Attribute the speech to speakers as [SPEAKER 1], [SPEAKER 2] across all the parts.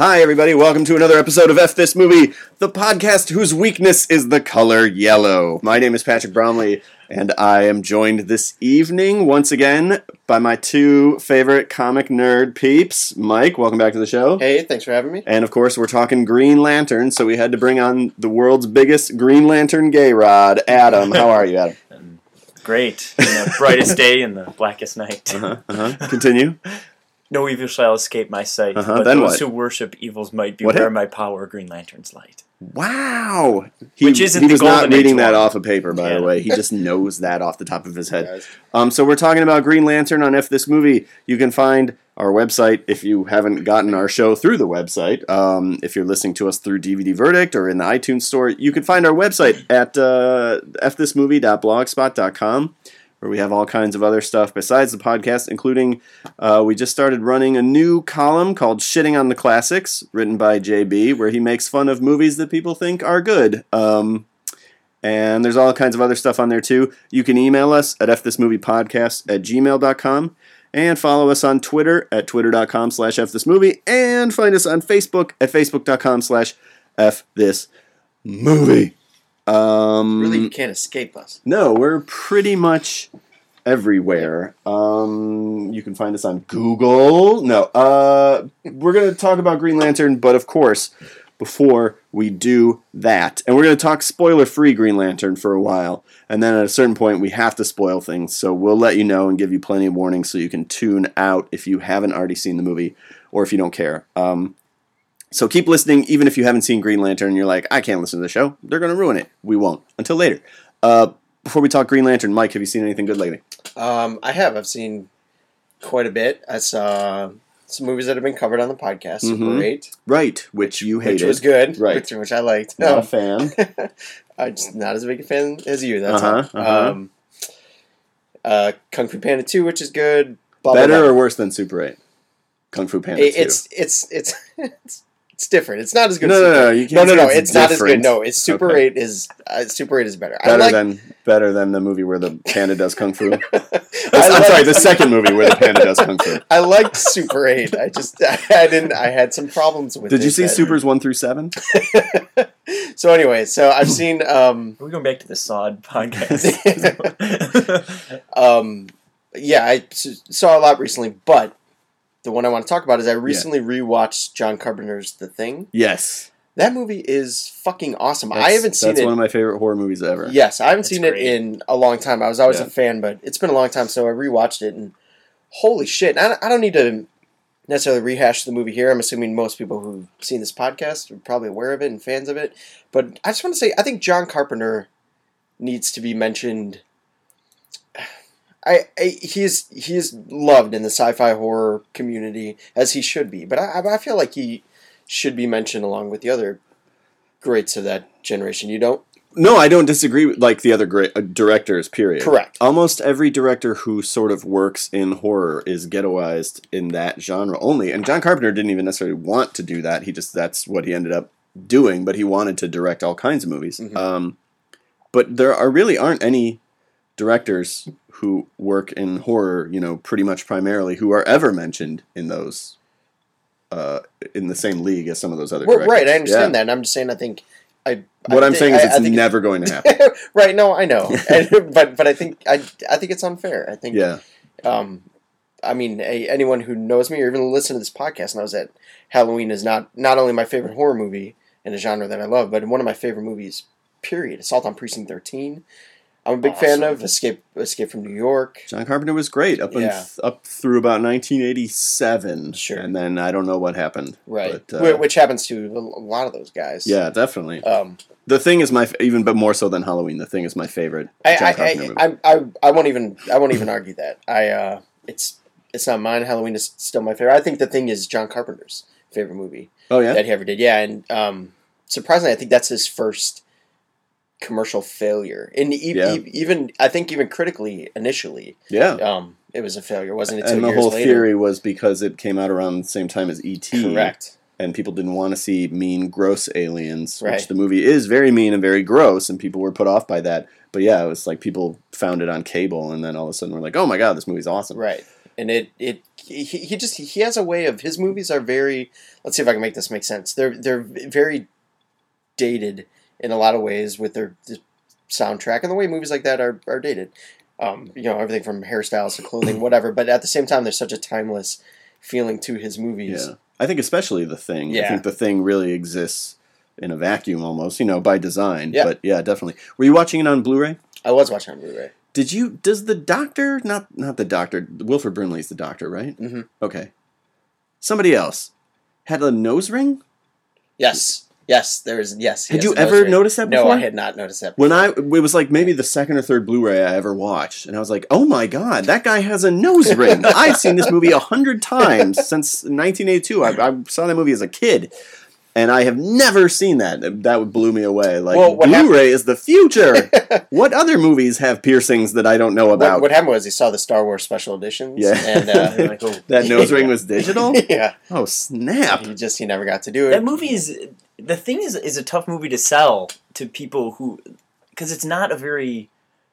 [SPEAKER 1] Hi, everybody. Welcome to another episode of F This Movie, the podcast whose weakness is the color yellow. My name is Patrick Bromley, and I am joined this evening, once again, by my two favorite comic nerd peeps. Mike, welcome back to the show.
[SPEAKER 2] Hey, thanks for having me.
[SPEAKER 1] And, of course, we're talking Green Lantern, so we had to bring on the world's biggest Green Lantern gay rod, Adam. How are you, Adam?
[SPEAKER 3] Great. In the brightest day and the blackest night.
[SPEAKER 1] Continue.
[SPEAKER 3] No evil shall escape my sight, but
[SPEAKER 1] then
[SPEAKER 3] those
[SPEAKER 1] what?
[SPEAKER 3] who worship evil's might beware my power, Green Lantern's light.
[SPEAKER 1] Wow!
[SPEAKER 3] Which isn't
[SPEAKER 1] he
[SPEAKER 3] the
[SPEAKER 1] was not
[SPEAKER 3] Golden
[SPEAKER 1] reading
[SPEAKER 3] Age
[SPEAKER 1] that
[SPEAKER 3] one.
[SPEAKER 1] off of paper, by the
[SPEAKER 3] Yeah.
[SPEAKER 1] way. He just knows that off the top of his head.
[SPEAKER 2] Guys.
[SPEAKER 1] So we're talking about Green Lantern on F This Movie. You can find our website if you haven't gotten our show through the website. If you're listening to us through DVD Verdict or in the iTunes store, you can find our website at fthismovie.blogspot.com. where we have all kinds of other stuff besides the podcast, including we just started running a new column called Shitting on the Classics, written by JB, where he makes fun of movies that people think are good. And there's all kinds of other stuff on there, too. You can email us at fthismoviepodcast@gmail.com and follow us on Twitter at twitter.com/fthismovie and find us on Facebook at facebook.com/fthismovie.
[SPEAKER 2] Really, you can't escape us.
[SPEAKER 1] No, we're pretty much everywhere. You can find us on Google. No, we're going to talk about Green Lantern, but of course, before we do that, and we're going to talk spoiler-free Green Lantern for a while, and then at a certain point, we have to spoil things, so we'll let you know and give you plenty of warnings so you can tune out if you haven't already seen the movie, or if you don't care. So keep listening, even if you haven't seen Green Lantern and you're like, I can't listen to the show. They're going to ruin it. We won't. Until later. Before we talk Green Lantern, Mike, have you seen anything good lately?
[SPEAKER 2] I have. I've seen quite a bit. I saw some movies that have been covered on the podcast. Super 8.
[SPEAKER 1] Right, which you hated.
[SPEAKER 2] Which was good.
[SPEAKER 1] Right.
[SPEAKER 2] Which I liked.
[SPEAKER 1] Not a fan.
[SPEAKER 2] I'm just not as big a fan as you. That's
[SPEAKER 1] Uh-huh,
[SPEAKER 2] all. Kung Fu Panda 2, which is good.
[SPEAKER 1] Better or worse than Super 8? Kung Fu Panda 2.
[SPEAKER 2] It's different. It's not as good.
[SPEAKER 1] No,
[SPEAKER 2] as Super
[SPEAKER 1] no,
[SPEAKER 2] 8.
[SPEAKER 1] you can't say
[SPEAKER 2] No.
[SPEAKER 1] it's
[SPEAKER 2] It's not as good.
[SPEAKER 1] different.
[SPEAKER 2] No, it's Super
[SPEAKER 1] Okay.
[SPEAKER 2] 8 is Super 8 is better.
[SPEAKER 1] Better than the movie where the panda does Kung Fu? I'm sorry, the second movie where the panda does Kung Fu.
[SPEAKER 2] I liked Super 8. I had some problems with it.
[SPEAKER 1] Did you see Supers 1 through 7?
[SPEAKER 2] So anyway, I've seen
[SPEAKER 3] Are we going back to the Sod podcast?
[SPEAKER 2] yeah, I saw a lot recently, but the one I want to talk about is I recently rewatched John Carpenter's The Thing.
[SPEAKER 1] Yes.
[SPEAKER 2] That movie is fucking awesome. I haven't seen it.
[SPEAKER 1] That's one of my favorite horror movies ever.
[SPEAKER 2] Yes, I haven't
[SPEAKER 3] That's
[SPEAKER 2] seen
[SPEAKER 3] great.
[SPEAKER 2] it in a long time. I was always
[SPEAKER 1] Yeah.
[SPEAKER 2] a fan, but it's been a long time, so I rewatched it, and holy shit. I don't need to necessarily rehash the movie here. I'm assuming most people who've seen this podcast are probably aware of it and fans of it. But I just want to say, I think John Carpenter needs to be mentioned. He is loved in the sci-fi horror community, as he should be. But I feel like he should be mentioned along with the other greats of that generation. You don't?
[SPEAKER 1] No, I don't disagree with the other great directors, period.
[SPEAKER 2] Correct.
[SPEAKER 1] Almost every director who sort of works in horror is ghettoized in that genre only. And John Carpenter didn't even necessarily want to do that. That's what he ended up doing, but he wanted to direct all kinds of movies.
[SPEAKER 2] Mm-hmm.
[SPEAKER 1] But there aren't any directors who work in horror, pretty much primarily, who are ever mentioned in those, in the same league as some of those other directors.
[SPEAKER 2] Right, I understand
[SPEAKER 1] Yeah.
[SPEAKER 2] that. And I'm just saying, I think
[SPEAKER 1] I'm saying is
[SPEAKER 2] I
[SPEAKER 1] it's
[SPEAKER 2] think
[SPEAKER 1] never going to happen.
[SPEAKER 2] Right, no, I know. but I think it's unfair. I think
[SPEAKER 1] Yeah.
[SPEAKER 2] I mean, anyone who knows me or even listen to this podcast knows that Halloween is not only my favorite horror movie in a genre that I love, but one of my favorite movies, period. Assault on Precinct 13. I'm a big fan of Escape from New York.
[SPEAKER 1] John Carpenter was great up through about 1987.
[SPEAKER 2] Sure.
[SPEAKER 1] And then I don't know what happened.
[SPEAKER 2] Right.
[SPEAKER 1] But,
[SPEAKER 2] Which happens to a lot of those guys.
[SPEAKER 1] yeah, definitely.
[SPEAKER 2] Um,
[SPEAKER 1] The Thing is even but more so than Halloween. The Thing is my favorite John Carpenter movie.
[SPEAKER 2] I won't even argue that. It's not mine. Halloween is still my favorite. I think The Thing is John Carpenter's favorite movie
[SPEAKER 1] Oh yeah.
[SPEAKER 2] that he ever did. Yeah, and surprisingly, I think that's his first commercial failure. And even I think even critically initially,
[SPEAKER 1] Yeah.
[SPEAKER 2] it was a failure, wasn't it?
[SPEAKER 1] And the
[SPEAKER 2] years
[SPEAKER 1] whole
[SPEAKER 2] later.
[SPEAKER 1] theory was because it came out around the same time as E.T.
[SPEAKER 2] Correct.
[SPEAKER 1] And people didn't want to see mean, gross aliens,
[SPEAKER 2] Right.
[SPEAKER 1] which the movie is very mean and very gross, and people were put off by that. But yeah, it was like people found it on cable, and then all of a sudden we're like, oh my god, this movie's awesome.
[SPEAKER 2] Right. And it he has a way of his movies are very. Let's see if I can make this make sense. They're very dated in a lot of ways with their soundtrack and the way movies like that are dated. Everything from hairstyles to clothing, whatever. But at the same time, there's such a timeless feeling to his movies.
[SPEAKER 1] Yeah, I think especially The Thing.
[SPEAKER 2] Yeah.
[SPEAKER 1] I think The Thing really exists in a vacuum almost, by design.
[SPEAKER 2] Yeah.
[SPEAKER 1] But yeah, definitely. Were you watching it on Blu-ray?
[SPEAKER 2] I was watching on Blu-ray.
[SPEAKER 1] Does the doctor, not the doctor, Wilford Brimley's the doctor, right?
[SPEAKER 2] Mm-hmm.
[SPEAKER 1] Okay. Somebody else had a nose ring?
[SPEAKER 2] Yes. Yes, yes.
[SPEAKER 1] Had you ever noticed that before?
[SPEAKER 2] No, I had not noticed that
[SPEAKER 1] before. It was like maybe the second or third Blu-ray I ever watched, and I was like, oh my god, that guy has a nose ring. I've seen this movie 100 times since 1982. I saw that movie as a kid. And I have never seen that. That blew me away. Like, Blu-ray is the future. What other movies have piercings that I don't know about?
[SPEAKER 2] What happened was he saw the Star Wars special editions.
[SPEAKER 1] Yeah.
[SPEAKER 2] And
[SPEAKER 1] that nose ring was digital?
[SPEAKER 2] Yeah.
[SPEAKER 1] Oh, snap.
[SPEAKER 2] He never got to do it.
[SPEAKER 3] That movie The Thing is a tough movie to sell to people because it's not a very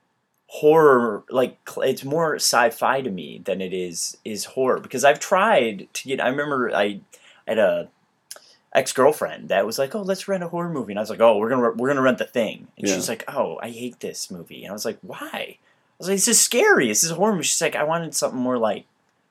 [SPEAKER 3] horror, it's more sci-fi to me than it is horror. Because I've tried to I remember I had a ex-girlfriend that was like, oh, let's rent a horror movie, and I was like, oh, we're gonna rent The Thing, and she's like, oh, I hate this movie, and I was like, why? I was like, this is scary, this is a horror movie. She's like, I wanted something more like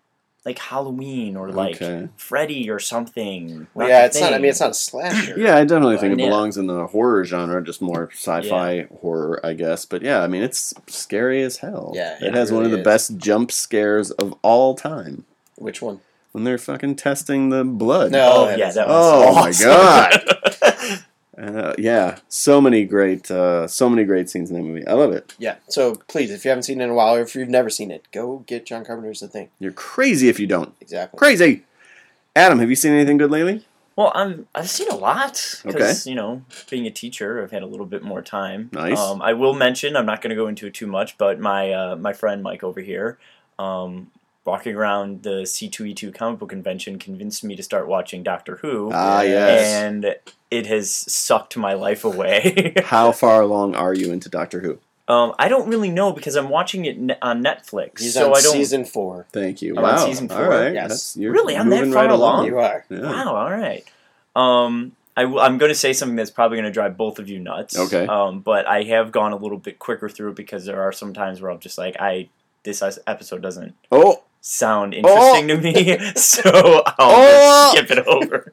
[SPEAKER 3] Halloween or Freddy or something.
[SPEAKER 2] It's not. I mean, it's not a slasher.
[SPEAKER 1] Yeah, I definitely think it belongs in the horror genre, just more sci-fi horror, I guess. But yeah, I mean, it's scary as hell.
[SPEAKER 2] Yeah,
[SPEAKER 1] it has one of the best jump scares of all time.
[SPEAKER 2] Which one?
[SPEAKER 1] When they're fucking testing the blood.
[SPEAKER 2] No,
[SPEAKER 3] that was
[SPEAKER 1] awesome. My god. Yeah, so many great scenes in that movie. I love it.
[SPEAKER 2] Yeah, so please, if you haven't seen it in a while, or if you've never seen it, go get John Carpenter's The Thing.
[SPEAKER 1] You're crazy if you don't.
[SPEAKER 2] Exactly.
[SPEAKER 1] Crazy. Adam, have you seen anything good lately?
[SPEAKER 3] Well, I've seen a lot because being a teacher, I've had a little bit more time.
[SPEAKER 1] Nice.
[SPEAKER 3] I will mention, I'm not going to go into it too much, but my friend Mike over here, walking around the C2E2 comic book convention, convinced me to start watching Doctor Who.
[SPEAKER 1] Ah, yes.
[SPEAKER 3] And it has sucked my life away.
[SPEAKER 1] How far along are you into Doctor Who?
[SPEAKER 3] I don't really know because I'm watching it on Netflix.
[SPEAKER 2] He's on season 4.
[SPEAKER 1] Thank you.
[SPEAKER 3] I'm on season 4.
[SPEAKER 1] All right.
[SPEAKER 2] Yes.
[SPEAKER 3] Really? I'm that far along?
[SPEAKER 2] You are.
[SPEAKER 1] Yeah.
[SPEAKER 3] Wow, all right. I'm going to say something that's probably going to drive both of you nuts.
[SPEAKER 1] Okay.
[SPEAKER 3] But I have gone a little bit quicker through it because there are some times where I'm just like, this episode doesn't sound interesting to me, so I'll just skip it over.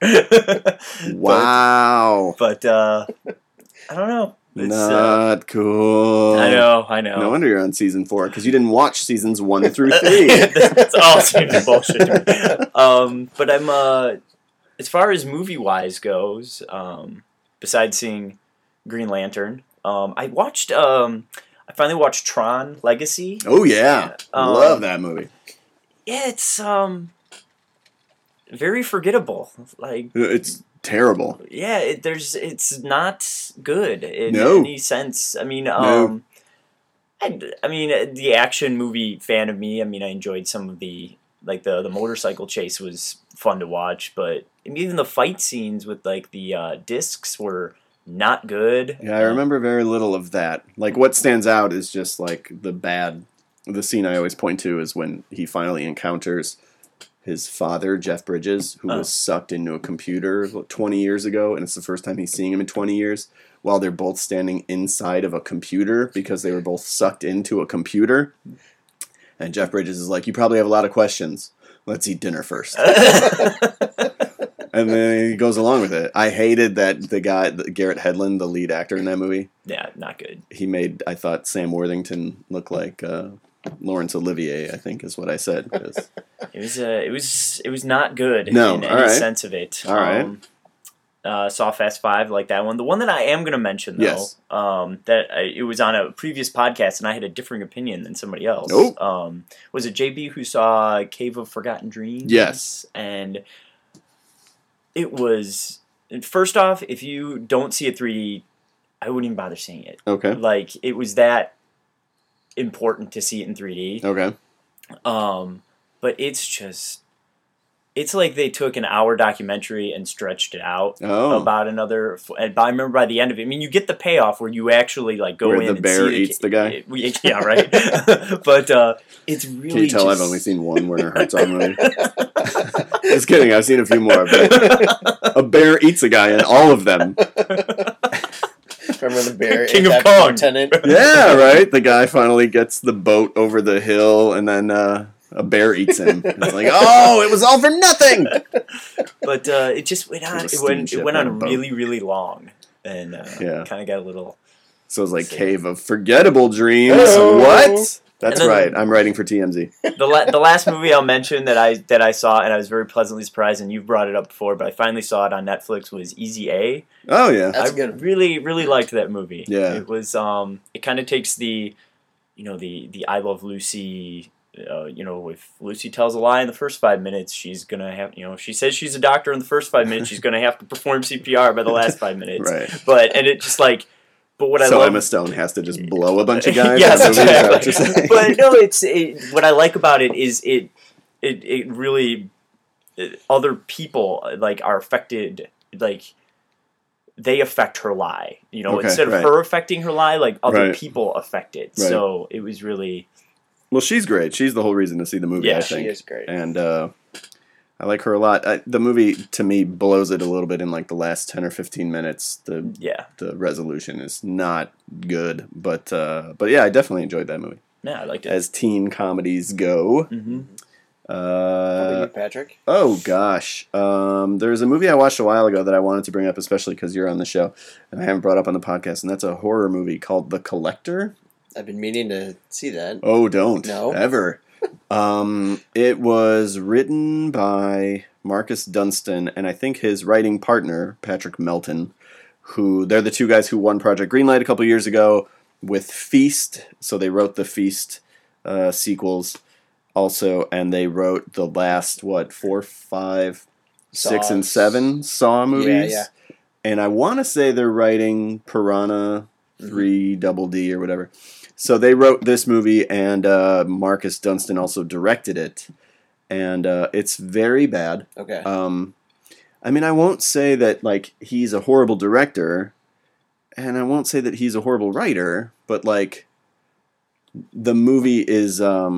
[SPEAKER 1] Wow.
[SPEAKER 3] But I don't know. It's,
[SPEAKER 1] not cool.
[SPEAKER 3] I know.
[SPEAKER 1] No wonder you're on season 4 because you didn't watch seasons 1 through 3.
[SPEAKER 3] That's all seems bullshit to me. But I'm as far as movie wise goes, besides seeing Green Lantern, I finally watched Tron Legacy.
[SPEAKER 1] Oh yeah, love that movie.
[SPEAKER 3] Yeah, it's very forgettable. Like
[SPEAKER 1] it's terrible.
[SPEAKER 3] Yeah, it's not good in
[SPEAKER 1] No.
[SPEAKER 3] any sense. I mean,
[SPEAKER 1] No.
[SPEAKER 3] I mean, the action movie fan of me. I mean, I enjoyed some of the motorcycle chase was fun to watch, but even the fight scenes with the discs were not good.
[SPEAKER 1] Yeah, I remember very little of that. Like, what stands out is just like the scene I always point to is when he finally encounters his father, Jeff Bridges, who was sucked into a computer 20 years ago, and it's the first time he's seeing him in 20 years, while they're both standing inside of a computer because they were both sucked into a computer. And Jeff Bridges is like, you probably have a lot of questions. Let's eat dinner first. And then he goes along with it. I hated that the guy, Garrett Hedlund, the lead actor in that movie.
[SPEAKER 3] Yeah, not good.
[SPEAKER 1] He made, I thought, Sam Worthington look like Laurence Olivier, I think is what I said.
[SPEAKER 3] It was not good in
[SPEAKER 1] any
[SPEAKER 3] sense of it.
[SPEAKER 1] All right.
[SPEAKER 3] Saw Fast 5, like that one. The one that I am going to mention, though,
[SPEAKER 1] yes.
[SPEAKER 3] It was on a previous podcast, and I had a different opinion than somebody else.
[SPEAKER 1] Oh.
[SPEAKER 3] Was it JB who saw Cave of Forgotten Dreams?
[SPEAKER 1] Yes.
[SPEAKER 3] And it was, first off, if you don't see it 3D, I wouldn't even bother seeing it.
[SPEAKER 1] Okay.
[SPEAKER 3] Like, it was that important to see it in 3D.
[SPEAKER 1] Okay.
[SPEAKER 3] But it's just It's like they took an hour documentary and stretched it out
[SPEAKER 1] Oh.
[SPEAKER 3] about another. And I remember by the end of it, I mean, you get the payoff where you actually like go
[SPEAKER 1] Where
[SPEAKER 3] in
[SPEAKER 1] the
[SPEAKER 3] and
[SPEAKER 1] bear
[SPEAKER 3] see
[SPEAKER 1] eats the guy?
[SPEAKER 3] Yeah, right. But it's really.
[SPEAKER 1] Can you tell
[SPEAKER 3] just,
[SPEAKER 1] I've only seen one Werner Herzog movie? Just kidding. I've seen a few more. But a bear eats a guy in all of them.
[SPEAKER 2] Remember the bear?
[SPEAKER 3] King
[SPEAKER 2] ate
[SPEAKER 3] of
[SPEAKER 2] that
[SPEAKER 3] Kong.
[SPEAKER 2] Lieutenant?
[SPEAKER 1] Yeah, right. The guy finally gets the boat over the hill, and then a bear eats him. It's like, oh, it was all for nothing.
[SPEAKER 3] But it just went on.
[SPEAKER 1] It was a
[SPEAKER 3] It went
[SPEAKER 1] steamship, not a
[SPEAKER 3] on
[SPEAKER 1] boat.
[SPEAKER 3] really, really long, and
[SPEAKER 1] Yeah.
[SPEAKER 3] kind of got a little.
[SPEAKER 1] So it's like Cave of Forgettable Dreams.
[SPEAKER 2] Hello.
[SPEAKER 1] What? That's
[SPEAKER 3] And then-
[SPEAKER 1] right. I'm writing for TMZ.
[SPEAKER 3] The last movie I'll mention that I saw and I was very pleasantly surprised, and you've brought it up before, but I finally saw it on Netflix, was Easy A.
[SPEAKER 1] Oh yeah.
[SPEAKER 2] That's
[SPEAKER 3] I
[SPEAKER 2] good.
[SPEAKER 3] really liked that movie.
[SPEAKER 1] Yeah.
[SPEAKER 3] It was it kind of takes the I Love Lucy. If Lucy tells a lie in the first 5 minutes, she's gonna have she says she's a doctor in the first 5 minutes, she's gonna have to perform CPR by the last 5 minutes.
[SPEAKER 1] Right.
[SPEAKER 3] But what I
[SPEAKER 1] So
[SPEAKER 3] love,
[SPEAKER 1] Emma Stone has to just blow a bunch of guys.
[SPEAKER 3] Yes,
[SPEAKER 1] in the movie, is that what you're saying?
[SPEAKER 3] but no, what I like about it is it really other people like are affected, like they affect her lie.
[SPEAKER 1] Okay,
[SPEAKER 3] Instead of
[SPEAKER 1] right.
[SPEAKER 3] her affecting her lie, like other
[SPEAKER 1] Right.
[SPEAKER 3] people affect it.
[SPEAKER 1] Right.
[SPEAKER 3] So it was really
[SPEAKER 1] Well, she's great. She's the whole reason to see the movie,
[SPEAKER 3] Yeah,
[SPEAKER 1] I
[SPEAKER 2] She
[SPEAKER 1] think.
[SPEAKER 2] is great.
[SPEAKER 1] And I like her a lot. The movie, to me, blows it a little bit in like the last 10 or 15 minutes. The resolution is not good. But yeah, I definitely enjoyed that movie.
[SPEAKER 3] yeah, I liked it.
[SPEAKER 1] As teen comedies go.
[SPEAKER 3] hmm
[SPEAKER 2] How about you, Patrick?
[SPEAKER 1] Oh gosh, there's a movie I watched a while ago that I wanted to bring up, especially because you're on the show, and I haven't brought up on the podcast, and that's a horror movie called The Collector.
[SPEAKER 2] I've been meaning to see that.
[SPEAKER 1] Oh, don't
[SPEAKER 2] No.
[SPEAKER 1] ever. It was written by Marcus Dunstan, and I think his writing partner Patrick Melton, who they're the two guys who won Project Greenlight a couple years ago with Feast. So they wrote the Feast sequels. Also, and they wrote the last 4, 5, 6, and
[SPEAKER 2] Saws.
[SPEAKER 1] 7 Saw movies.
[SPEAKER 2] Yeah.
[SPEAKER 1] And I want to say they're writing Piranha 3 Double D or whatever. So they wrote this movie, and Marcus Dunstan also directed it, and it's very bad.
[SPEAKER 2] Okay.
[SPEAKER 1] I mean, I won't say that like he's a horrible director, and I won't say that he's a horrible writer, but like the movie is.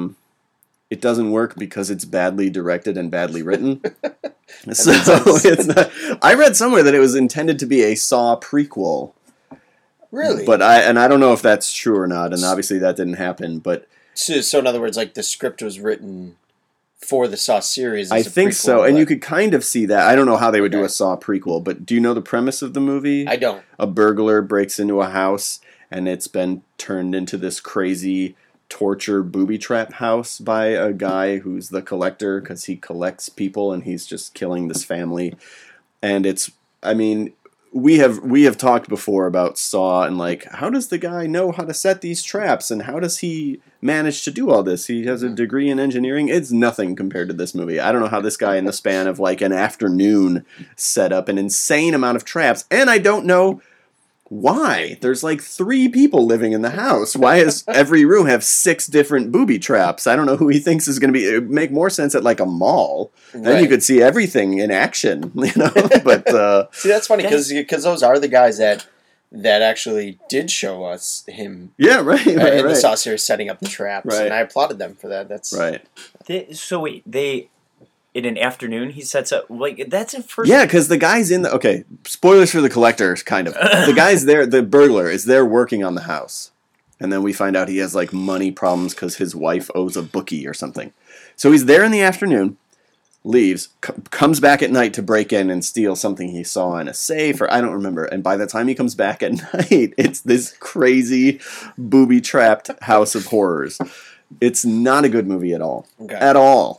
[SPEAKER 1] It doesn't work because it's badly directed and badly written. So it's not. I read somewhere that it was intended to be a Saw prequel,
[SPEAKER 2] Really?
[SPEAKER 1] but I don't know if that's true or not. And obviously that didn't happen. But
[SPEAKER 2] So in other words, like the script was written for the Saw series.
[SPEAKER 1] I
[SPEAKER 2] as a
[SPEAKER 1] think
[SPEAKER 2] prequel,
[SPEAKER 1] so, and
[SPEAKER 2] but
[SPEAKER 1] you could kind of see that. I don't know how they would do
[SPEAKER 2] Okay.
[SPEAKER 1] a Saw prequel, but do you know the premise of the movie?
[SPEAKER 2] I don't.
[SPEAKER 1] A burglar breaks into a house, and it's been turned into this crazy torture booby trap house by a guy who's the collector because he collects people and he's just killing this family. And it's, I mean, we have talked before about Saw and like, how does the guy know how to set these traps and how does he manage to do all this? He has a degree in engineering. It's nothing compared to this movie. I don't know how this guy in the span of like an afternoon set up an insane amount of traps, and I don't know why. There's like 3 people living in the house. Why does every room have 6 different booby traps? I don't know who he thinks is going to be. It would make more sense at like a mall. Then you
[SPEAKER 2] Right.
[SPEAKER 1] could see everything in action, But
[SPEAKER 2] See, that's funny because those are the guys that actually did show us him
[SPEAKER 1] yeah, right,
[SPEAKER 2] in the
[SPEAKER 1] right.
[SPEAKER 2] Saw series setting up the traps,
[SPEAKER 1] Right.
[SPEAKER 2] and I applauded them for that. That's
[SPEAKER 1] Right.
[SPEAKER 3] So wait, in an afternoon he sets up like that's a first.
[SPEAKER 1] Yeah, because the guy's in the... Okay, spoilers for The Collector, kind of. The guy's there, the burglar is there working on the house. And then we find out he has, like, money problems because his wife owes a bookie or something. So he's there in the afternoon, leaves, comes back at night to break in and steal something he saw in a safe, or I don't remember. And by the time he comes back at night, it's this crazy, booby-trapped house of horrors. It's not a good movie at all.
[SPEAKER 2] Okay.
[SPEAKER 1] At all.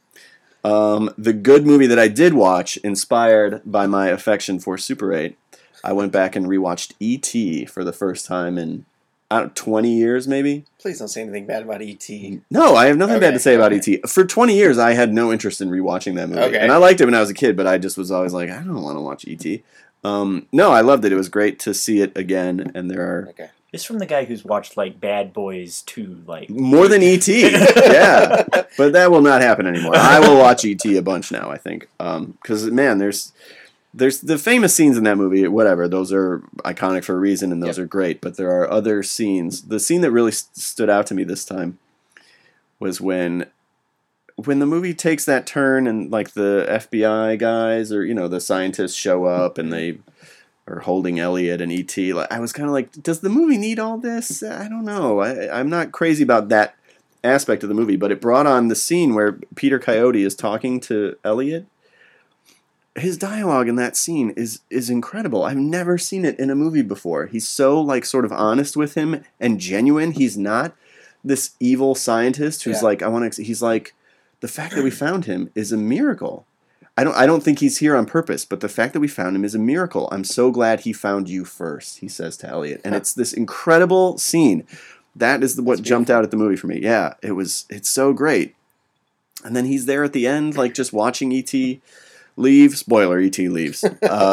[SPEAKER 1] The good movie that I did watch, inspired by my affection for Super 8, I went back and rewatched E.T. for the first time in, 20 years maybe?
[SPEAKER 2] Please don't say anything bad about E.T.
[SPEAKER 1] No, I have nothing bad
[SPEAKER 2] Okay,
[SPEAKER 1] to say about
[SPEAKER 2] okay.
[SPEAKER 1] E.T. For 20 years, I had no interest in rewatching that movie.
[SPEAKER 2] Okay.
[SPEAKER 1] And I liked it when I was a kid, but I just was always like, I don't want to watch E.T. No, I loved it. It was great to see it again, and there are
[SPEAKER 2] Okay.
[SPEAKER 3] It's from the guy who's watched like Bad Boys 2, like
[SPEAKER 1] More than E.T. Yeah. But that will not happen anymore. I will watch E.T. a bunch now, I think. Because, man, there's the famous scenes in that movie, whatever. Those are iconic for a reason, and those are great. But there are other scenes. The scene that really stood out to me this time was when the movie takes that turn and, like, the FBI guys or, the scientists show up and they are holding Elliot and E.T. Like, I was kind of like, does the movie need all this? I don't know. I'm not crazy about that aspect of the movie, but it brought on the scene where Peter Coyote is talking to Elliot. His dialogue in that scene is incredible. I've never seen it in a movie before. He's so, like, sort of honest with him and genuine. He's not this evil scientist who's like, he's like, the fact that we found him is a miracle. I don't think he's here on purpose, but the fact that we found him is a miracle. I'm so glad he found you first, he says to Elliot. And it's this incredible scene. That is what jumped out at the movie for me. Yeah, it's so great. And then he's there at the end, like, just watching E.T. leave. Spoiler, E.T. leaves.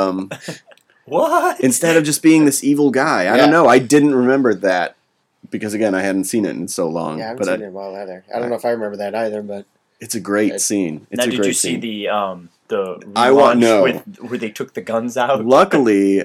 [SPEAKER 3] What?
[SPEAKER 1] Instead of just being this evil guy. I don't know. I didn't remember that because, again, I hadn't seen it in so long.
[SPEAKER 2] Yeah, I haven't seen it in a while either. I don't know if I remember that either, but...
[SPEAKER 1] It's a great scene. It's
[SPEAKER 3] now,
[SPEAKER 1] a
[SPEAKER 3] did
[SPEAKER 1] great
[SPEAKER 3] you see
[SPEAKER 1] scene.
[SPEAKER 3] the
[SPEAKER 1] I want no.
[SPEAKER 3] where they took the guns out?
[SPEAKER 1] Luckily,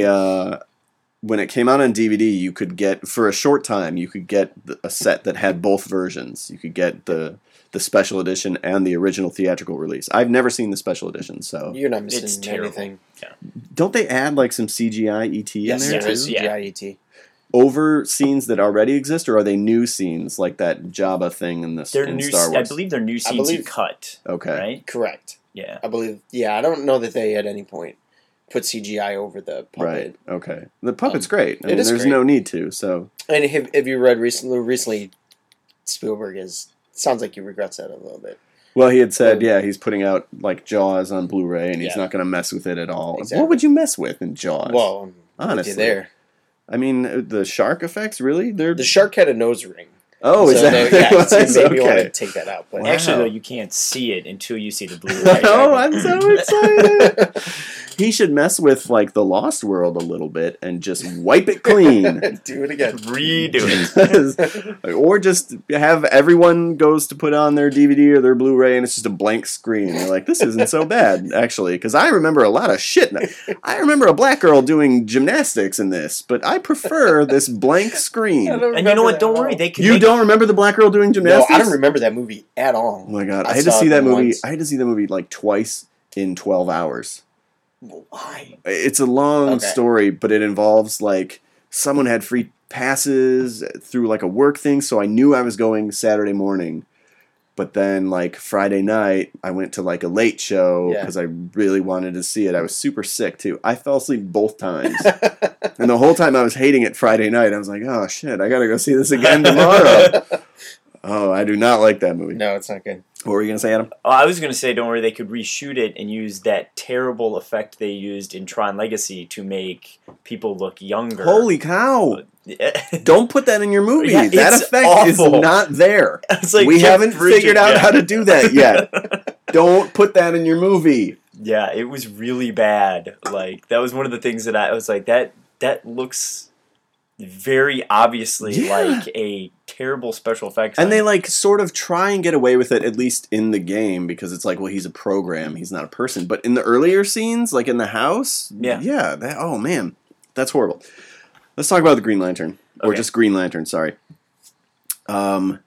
[SPEAKER 1] when it came out on DVD, you could get, for a short time, a set that had both versions. You could get the special edition and the original theatrical release. I've never seen the special edition, so...
[SPEAKER 2] You're not missing anything.
[SPEAKER 3] Yeah.
[SPEAKER 1] Don't they add, like, some CGI E.T. in there,
[SPEAKER 2] Yes,
[SPEAKER 1] too?
[SPEAKER 2] there is CGI E.T.
[SPEAKER 1] Over scenes that already exist, or are they new scenes, like that Jabba thing in Star Wars?
[SPEAKER 3] I believe they're new scenes you cut.
[SPEAKER 1] Okay.
[SPEAKER 3] Right?
[SPEAKER 2] Correct.
[SPEAKER 3] Yeah.
[SPEAKER 2] I believe... Yeah, I don't know that they at any point put CGI over the puppet.
[SPEAKER 1] Right, okay. The puppet's great. I mean,
[SPEAKER 2] is
[SPEAKER 1] there's
[SPEAKER 2] great.
[SPEAKER 1] no need to, so...
[SPEAKER 2] And have you read recently Spielberg sounds like he regrets that a little bit.
[SPEAKER 1] Well, he had said, he's putting out, like, Jaws on Blu-ray, and he's
[SPEAKER 2] Yeah.
[SPEAKER 1] not going to mess with it at all.
[SPEAKER 2] Exactly.
[SPEAKER 1] What would you mess with in Jaws?
[SPEAKER 2] Well,
[SPEAKER 1] honestly.
[SPEAKER 2] there.
[SPEAKER 1] I mean, the shark effects, really?
[SPEAKER 2] The shark had a nose ring.
[SPEAKER 1] Oh, is that
[SPEAKER 2] so maybe you want
[SPEAKER 1] okay.
[SPEAKER 2] to take that out. But
[SPEAKER 1] Wow.
[SPEAKER 3] Actually, though, you can't see it until you see the Blu-ray.
[SPEAKER 1] Oh, I'm so excited! He should mess with, like, the Lost World a little bit and just wipe it clean.
[SPEAKER 2] Do it again.
[SPEAKER 3] Redo it.
[SPEAKER 1] Or just have everyone goes to put on their DVD or their Blu-ray and it's just a blank screen. They're like, this isn't so bad, actually. Because I remember a lot of shit. I remember a black girl doing gymnastics in this, but I prefer this blank screen.
[SPEAKER 3] And you know what? Don't worry.
[SPEAKER 1] You don't remember the black girl doing gymnastics?
[SPEAKER 2] No, I don't remember that movie at all.
[SPEAKER 1] Oh my god. I had to see that movie. I had to see that movie like twice in 12 hours.
[SPEAKER 2] Why?
[SPEAKER 1] It's a long story, but it involves, like, someone had free passes through, like, a work thing, so I knew I was going Saturday morning. But then, like, Friday night, I went to, like, a late show because I really wanted to see it. I was super sick, too. I fell asleep both times. And the whole time I was hating it Friday night, I was like, oh, shit, I gotta go see this again tomorrow. Oh, I do not like that movie.
[SPEAKER 2] No, it's not good.
[SPEAKER 1] What were you going to say, Adam?
[SPEAKER 3] Oh, I was going to say, don't worry, they could reshoot it and use that terrible effect they used in Tron Legacy to make people look younger.
[SPEAKER 1] Holy cow! Don't put that in your movie.
[SPEAKER 3] Yeah,
[SPEAKER 1] that effect is not there.
[SPEAKER 3] Like
[SPEAKER 1] we
[SPEAKER 3] Jeff
[SPEAKER 1] haven't
[SPEAKER 3] Bridges,
[SPEAKER 1] figured out how to do that yet. Don't put that in your movie.
[SPEAKER 3] Yeah, it was really bad. Like, that was one of the things that I was like, that looks very obviously like a terrible special effects.
[SPEAKER 1] And they, like, sort of try and get away with it, at least in the game, because it's like, well, he's a program, he's not a person. But in the earlier scenes, like in the house, oh man, that's horrible. Let's talk about the Green Lantern, or just Green Lantern. Sorry, Adam.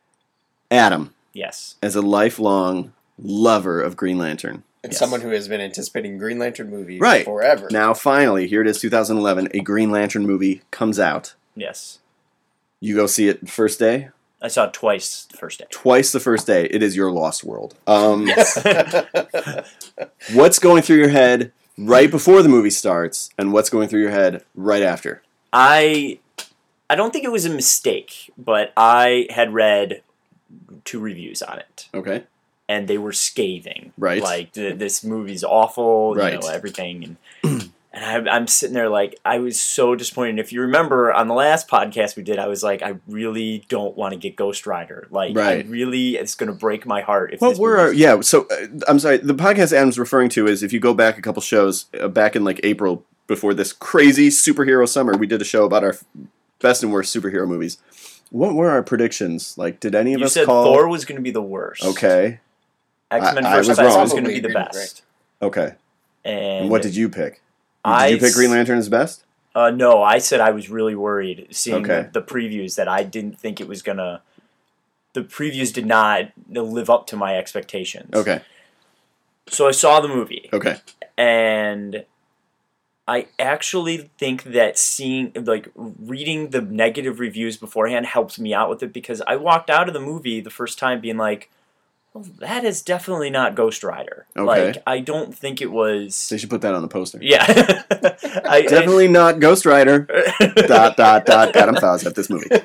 [SPEAKER 3] Yes,
[SPEAKER 1] as a lifelong lover of Green Lantern.
[SPEAKER 2] And someone who has been anticipating Green Lantern movie
[SPEAKER 1] right.
[SPEAKER 2] forever.
[SPEAKER 1] Now, finally, here it is, 2011, a Green Lantern movie comes out.
[SPEAKER 3] Yes.
[SPEAKER 1] You go see it first day?
[SPEAKER 3] I saw it twice the first day.
[SPEAKER 1] Twice the first day. It is your Lost World.
[SPEAKER 3] Yes.
[SPEAKER 1] What's going through your head right before the movie starts, and what's going through your head right after?
[SPEAKER 3] I don't think it was a mistake, but I had read 2 reviews on it.
[SPEAKER 1] Okay.
[SPEAKER 3] And they were scathing.
[SPEAKER 1] Right.
[SPEAKER 3] Like, this movie's awful,
[SPEAKER 1] right.
[SPEAKER 3] You know, everything. And I'm sitting there like, I was so disappointed. And if you remember, on the last podcast we did, I was like, I really don't want to get Ghost Rider. Like, it's going to break my heart. If
[SPEAKER 1] so, I'm sorry, the podcast Adam's referring to is, if you go back a couple shows, back in like April, before this crazy superhero summer, we did a show about our best and worst superhero movies. What were our predictions? Like, did any of
[SPEAKER 3] You
[SPEAKER 1] us
[SPEAKER 3] said
[SPEAKER 1] call?
[SPEAKER 3] Thor was going to be the worst.
[SPEAKER 1] Okay.
[SPEAKER 3] X-Men
[SPEAKER 1] I
[SPEAKER 3] vs.
[SPEAKER 1] was
[SPEAKER 3] X
[SPEAKER 1] wrong.
[SPEAKER 3] was going to be
[SPEAKER 2] Probably
[SPEAKER 3] the
[SPEAKER 2] agree with
[SPEAKER 3] best.
[SPEAKER 1] Okay.
[SPEAKER 3] And
[SPEAKER 1] And what did you pick?
[SPEAKER 3] I
[SPEAKER 1] Did you pick Green Lantern as best?
[SPEAKER 3] No, I said I was really worried seeing
[SPEAKER 1] Okay.
[SPEAKER 3] the previews that I didn't think it was going to... The previews did not live up to my expectations.
[SPEAKER 1] Okay.
[SPEAKER 3] So I saw the movie.
[SPEAKER 1] Okay.
[SPEAKER 3] And I actually think that reading the negative reviews beforehand helped me out with it, because I walked out of the movie the first time being like, well, that is definitely not Ghost Rider.
[SPEAKER 1] Okay.
[SPEAKER 3] Like, I don't think it was...
[SPEAKER 1] They should put that on the poster.
[SPEAKER 3] Yeah.
[SPEAKER 1] Definitely not Ghost Rider. ... Adam Fawcett, this movie.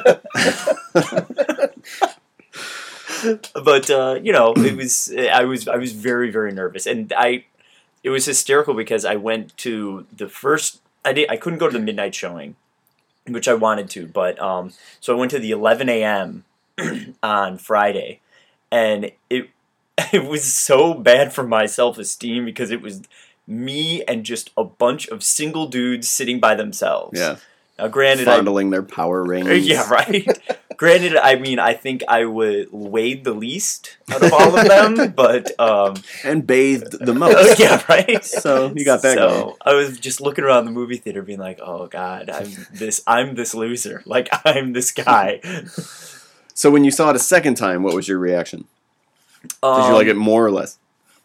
[SPEAKER 3] But it was I was very, very nervous, and it was hysterical because I went to the first. I couldn't go to the midnight showing, which I wanted to, but so I went to the 11 a.m. on Friday, and it was so bad for my self-esteem because it was me and just a bunch of single dudes sitting by themselves.
[SPEAKER 1] Yeah.
[SPEAKER 3] Now, granted,
[SPEAKER 1] Fondling their power rings.
[SPEAKER 3] yeah, right. Granted, I mean, I think I would weighed the least out of all of them, but
[SPEAKER 1] And bathed the most.
[SPEAKER 3] yeah, right.
[SPEAKER 1] So you got that going.
[SPEAKER 3] I was just looking around the movie theater, being like, "Oh God, I'm this loser. Like, I'm this guy."
[SPEAKER 1] So when you saw it a second time, what was your reaction? Did you like it more or less?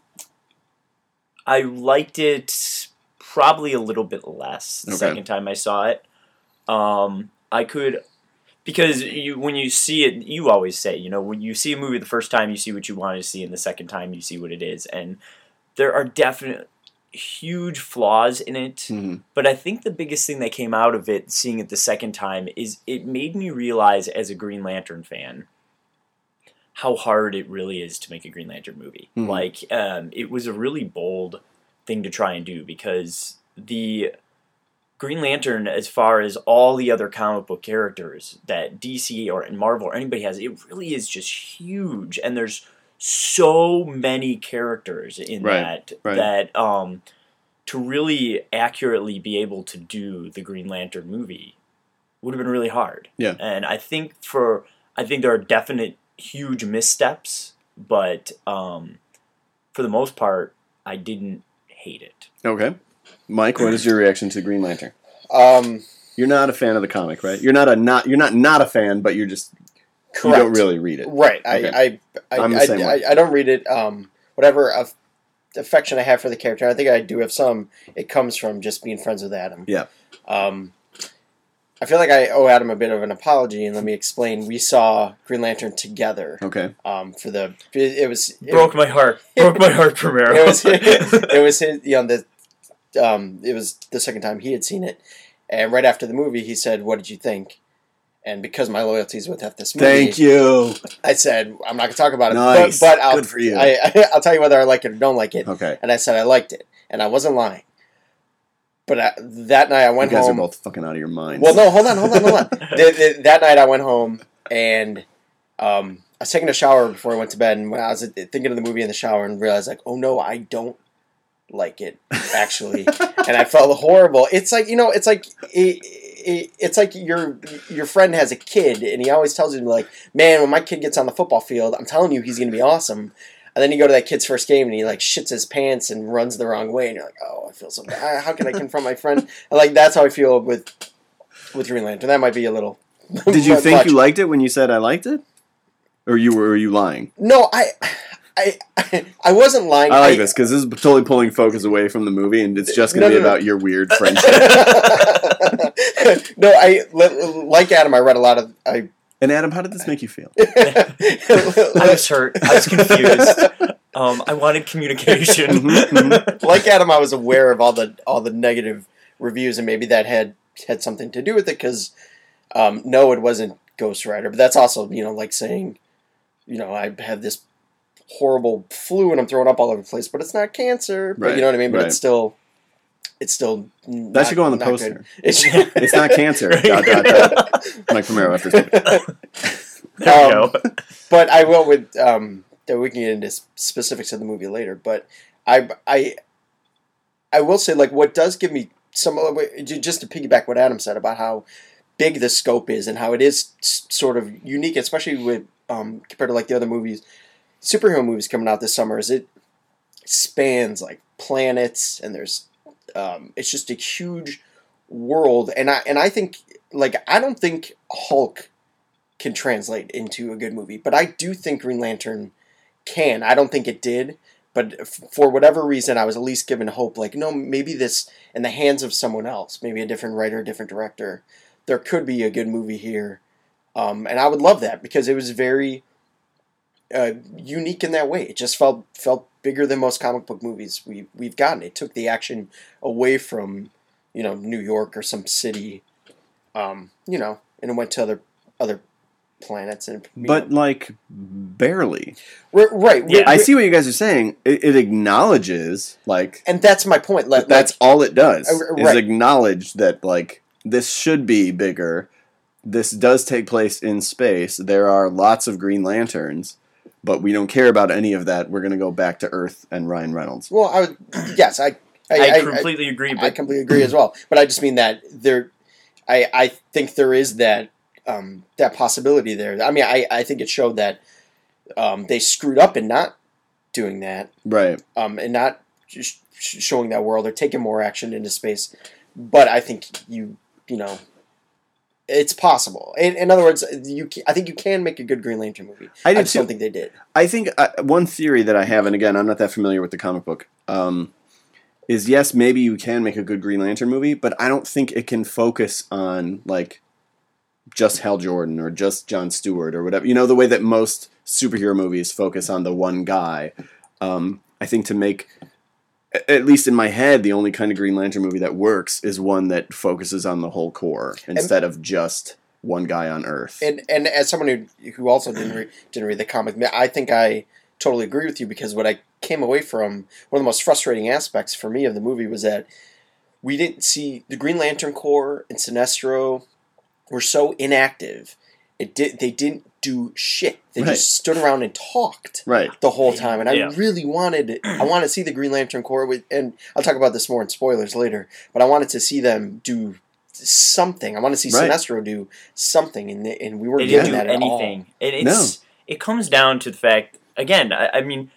[SPEAKER 3] I liked it probably a little bit less the second time I saw it. I could, because when you see it, you always say, when you see a movie the first time, you see what you want to see, and the second time, you see what it is. And there are definite huge flaws in it.
[SPEAKER 1] Mm-hmm.
[SPEAKER 3] But I think the biggest thing that came out of it, seeing it the second time, is it made me realize as a Green Lantern fan how hard it really is to make a Green Lantern movie.
[SPEAKER 1] Mm-hmm.
[SPEAKER 3] Like, it was a really bold thing to try and do, because the Green Lantern, as far as all the other comic book characters that DC or Marvel or anybody has, it really is just huge, and there's so many characters in that to really accurately be able to do the Green Lantern movie would have been really hard.
[SPEAKER 1] Yeah.
[SPEAKER 3] And I think there are definite huge missteps, but for the most part, I didn't hate it.
[SPEAKER 1] Okay. Mike, what is your reaction to Green Lantern? You're not a fan of the comic, right? You're not a fan, but you're just
[SPEAKER 2] Correct.
[SPEAKER 1] You don't really read it.
[SPEAKER 2] Right.
[SPEAKER 1] Okay. I'm the same way.
[SPEAKER 2] I don't read it. Whatever affection I have for the character, I think I do have some. It comes from just being friends with Adam.
[SPEAKER 1] Yeah.
[SPEAKER 2] I feel like I owe Adam a bit of an apology, and let me explain. We saw Green Lantern together.
[SPEAKER 1] Okay.
[SPEAKER 3] Broke my heart, Primero.
[SPEAKER 2] It was his. It was the second time he had seen it, and right after the movie, he said, "What did you think?" And because my loyalty is with this movie,
[SPEAKER 1] thank you.
[SPEAKER 2] I said, "I'm not going to talk about it."
[SPEAKER 1] Nice.
[SPEAKER 2] But I'll,
[SPEAKER 1] good for you.
[SPEAKER 2] I'll tell you whether I like it or don't like it.
[SPEAKER 1] Okay.
[SPEAKER 2] And I said I liked it, and I wasn't lying. But that night I went home.
[SPEAKER 1] You guys are both fucking out of your minds.
[SPEAKER 2] Well, no, hold on. That night I went home, and I was taking a shower before I went to bed, and when I was thinking of the movie in the shower, and realized like, oh no, I don't like it actually, and I felt horrible. It's like it's like your friend has a kid, and he always tells you like, man, when my kid gets on the football field, I'm telling you, he's gonna be awesome. And then you go to that kid's first game, and he like shits his pants and runs the wrong way, and you're like, "Oh, I feel so bad. How can I confront my friend?" And, like that's how I feel with Green Lantern. That might be a little.
[SPEAKER 1] Did you think you liked it when you said I liked it, or were you lying?
[SPEAKER 2] No, I wasn't lying.
[SPEAKER 1] I like this because this is totally pulling focus away from the movie, and it's just going to be about your weird friendship.
[SPEAKER 2] No, like Adam. I read a lot of.
[SPEAKER 1] And Adam, how did this make you feel?
[SPEAKER 3] I was hurt. I was confused. I wanted communication.
[SPEAKER 2] Like Adam, I was aware of all the negative reviews, and maybe that had something to do with it. Because no, it wasn't Ghost Rider, but that's also like saying, I have this horrible flu and I'm throwing up all over the place, but it's not cancer. But you know what I mean. But it's still.
[SPEAKER 1] That should go on the poster. It's not cancer. ... Mike Primero after this movie.
[SPEAKER 3] There we go.
[SPEAKER 2] But I will with that we can get into specifics of the movie later. But I will say like what does give me some, just to piggyback what Adam said about how big the scope is and how it is sort of unique, especially with compared to like the other movies, superhero movies coming out this summer, is it spans like planets and there's it's just a huge world, and I think like I don't think Hulk can translate into a good movie, but I do think Green Lantern can. I don't think it did, but for whatever reason, I was at least given hope. Like, no, maybe this in the hands of someone else, maybe a different writer, different director, there could be a good movie here, and I would love that because it was very unique in that way. It just felt bigger than most comic book movies we've gotten. It took the action away from New York or some city, and it went to other planets and
[SPEAKER 1] but like barely.
[SPEAKER 2] Right.
[SPEAKER 3] Yeah.
[SPEAKER 1] I see what you guys are saying. It acknowledges like,
[SPEAKER 2] and that's my point.
[SPEAKER 1] that's all it does is
[SPEAKER 2] right.
[SPEAKER 1] acknowledge that like this should be bigger. This does take place in space. There are lots of Green Lanterns, but we don't care about any of that. We're going to go back to Earth and Ryan Reynolds.
[SPEAKER 2] Well, I
[SPEAKER 3] completely agree. But
[SPEAKER 2] I completely agree as well. But I just mean that I think there is that possibility there. I mean, I think it showed that they screwed up in not doing that,
[SPEAKER 1] Right.
[SPEAKER 2] and not just showing that world or taking more action into space. But I think it's possible. In other words, I think you can make a good Green Lantern movie. I just don't think they did.
[SPEAKER 1] I think one theory that I have, and again, I'm not that familiar with the comic book, is yes, maybe you can make a good Green Lantern movie, but I don't think it can focus on like just Hal Jordan or just Jon Stewart or whatever. The way that most superhero movies focus on the one guy. I think to make, at least in my head, the only kind of Green Lantern movie that works is one that focuses on the whole core instead of just one guy on Earth.
[SPEAKER 2] And as someone who also didn't read the comic, I think I totally agree with you, because what I came away from, one of the most frustrating aspects for me of the movie was that we didn't see the Green Lantern Corps and Sinestro were so inactive. They didn't do shit. They just stood around and talked the whole time. And I really wanted to see the Green Lantern Corps and I'll talk about this more in spoilers later, but I wanted to see them do something. I want to see Sinestro do something, and we weren't getting that at all.
[SPEAKER 3] It comes down to the fact, again, I mean,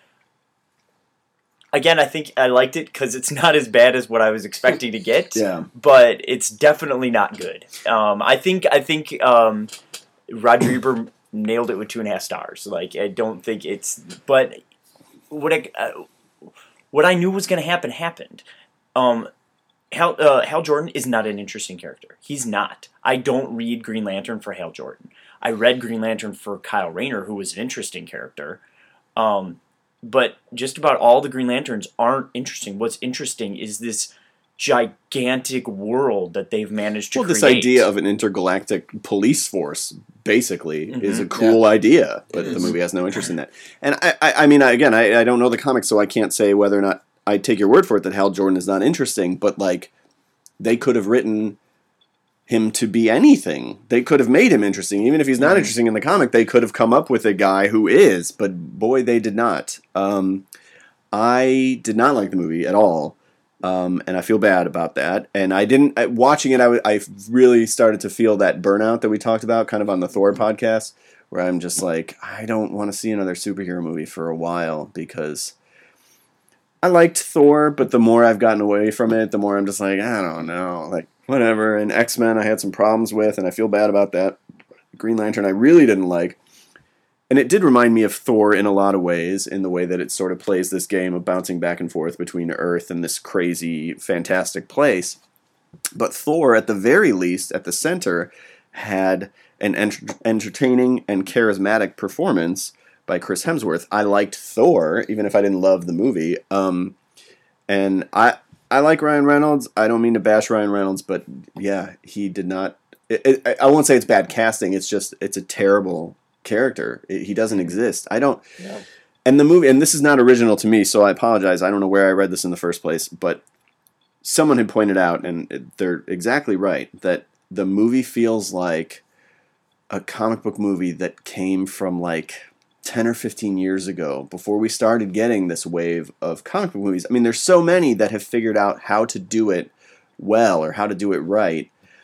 [SPEAKER 3] I think I liked it because it's not as bad as what I was expecting to get. But it's definitely not good. I think Roger Ebert nailed it with 2.5 stars. Like, I don't think it's. But what I knew was going to happen happened. Hal Jordan is not an interesting character. He's not. I don't read Green Lantern for Hal Jordan. I read Green Lantern for Kyle Rayner, who was an interesting character. But just about all the Green Lanterns aren't interesting. What's interesting is this gigantic world that they've managed to create.
[SPEAKER 1] This idea of an intergalactic police force, basically, is a cool idea, but the movie has no interest in that. And I mean, again, I don't know the comics, so I can't say whether or not I take your word for it that Hal Jordan is not interesting, but like, they could have written him to be anything. They could have made him interesting. Even if he's not interesting in the comic, they could have come up with a guy who is, but boy, they did not. I did not like the movie at all, and I feel bad about that. And I didn't, watching it, I really started to feel that burnout that we talked about kind of on the Thor podcast, where I'm just like, I don't want to see another superhero movie for a while, because I liked Thor, but the more I've gotten away from it, the more I'm just like, I don't know, like, whatever. And X-Men I had some problems with, and I feel bad about that. Green Lantern I really didn't like. And it did remind me of Thor in a lot of ways, in the way that it sort of plays this game of bouncing back and forth between Earth and this crazy, fantastic place. But Thor, at the very least, at the center, had an entertaining and charismatic performance by Chris Hemsworth. I liked Thor, even if I didn't love the movie. And I like Ryan Reynolds. I don't mean to bash Ryan Reynolds, but yeah, he did not. I won't say it's bad casting. It's just, it's a terrible character. He doesn't exist. I don't. Yeah. And the movie, and this is not original to me, so I apologize. I don't know where I read this in the first place, but someone had pointed out, and they're exactly right, that the movie feels like a comic book movie that came from like 10 or 15 years ago, before we started getting this wave of comic book movies. I mean, there's so many that have figured out how to do it well or how to do it right.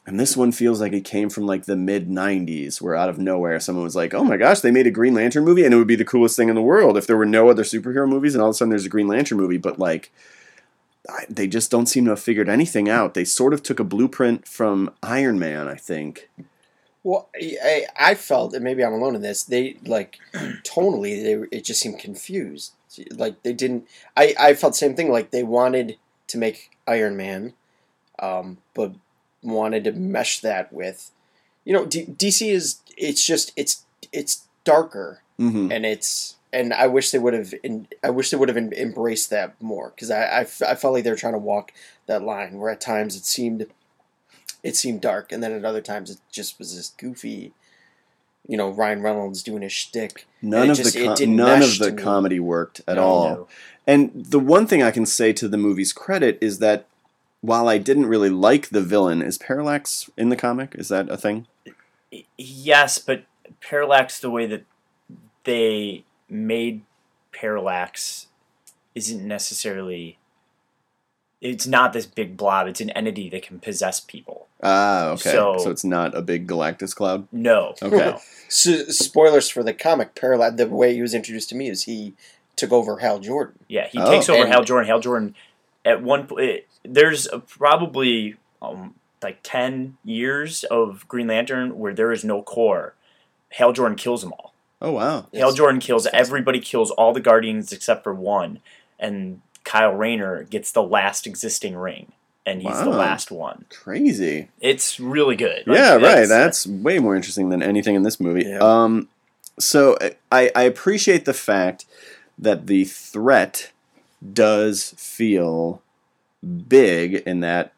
[SPEAKER 1] And this one feels like it came from like the mid 90s, where out of nowhere someone was like, oh my gosh, they made a Green Lantern movie, and it would be the coolest thing in the world if there were no other superhero movies, and all of a sudden there's a Green Lantern movie. But like, they just don't seem to have figured anything out. They sort of took a blueprint from Iron Man, I think.
[SPEAKER 2] Well, I felt, and maybe I'm alone in this, they, like, tonally, it just seemed confused. Like, they didn't... I felt the same thing, like, they wanted to make Iron Man, but wanted to mesh that with... You know, DC is... It's just... It's darker,
[SPEAKER 1] Mm-hmm.
[SPEAKER 2] and it's... And I wish they would have... embraced that more, because I felt like they were trying to walk that line, where at times it seemed dark, and then at other times it just was this goofy, you know, Ryan Reynolds doing his shtick.
[SPEAKER 1] None of the comedy worked at all.
[SPEAKER 3] No.
[SPEAKER 1] And the one thing I can say to the movie's credit is that while I didn't really like the villain, is Parallax in the comic? Is that a thing?
[SPEAKER 3] Yes, but Parallax, the way that they made Parallax, isn't necessarily... It's not this big blob. It's an entity that can possess people.
[SPEAKER 1] Ah, okay.
[SPEAKER 3] So
[SPEAKER 1] it's not a big Galactus cloud?
[SPEAKER 3] No.
[SPEAKER 1] Okay.
[SPEAKER 3] No.
[SPEAKER 2] So, spoilers for the comic, Parallax, the way he was introduced to me is he took over Hal Jordan.
[SPEAKER 3] Yeah, he takes over
[SPEAKER 2] And-
[SPEAKER 3] Hal Jordan. Hal Jordan, at one point, there's probably like 10 years of Green Lantern where there is no core. Hal Jordan kills them all.
[SPEAKER 1] Oh, wow.
[SPEAKER 2] Yes.
[SPEAKER 3] Hal Jordan kills everybody, kills all the Guardians except for one, and Kyle Rayner gets the last existing ring, and he's the
[SPEAKER 1] Wow.
[SPEAKER 3] last one.
[SPEAKER 1] Crazy.
[SPEAKER 3] It's really good. Like,
[SPEAKER 1] Yeah, right.
[SPEAKER 3] it's-
[SPEAKER 1] That's way more interesting than anything in this movie.
[SPEAKER 2] Yeah.
[SPEAKER 1] So I appreciate the fact that the threat does feel big in that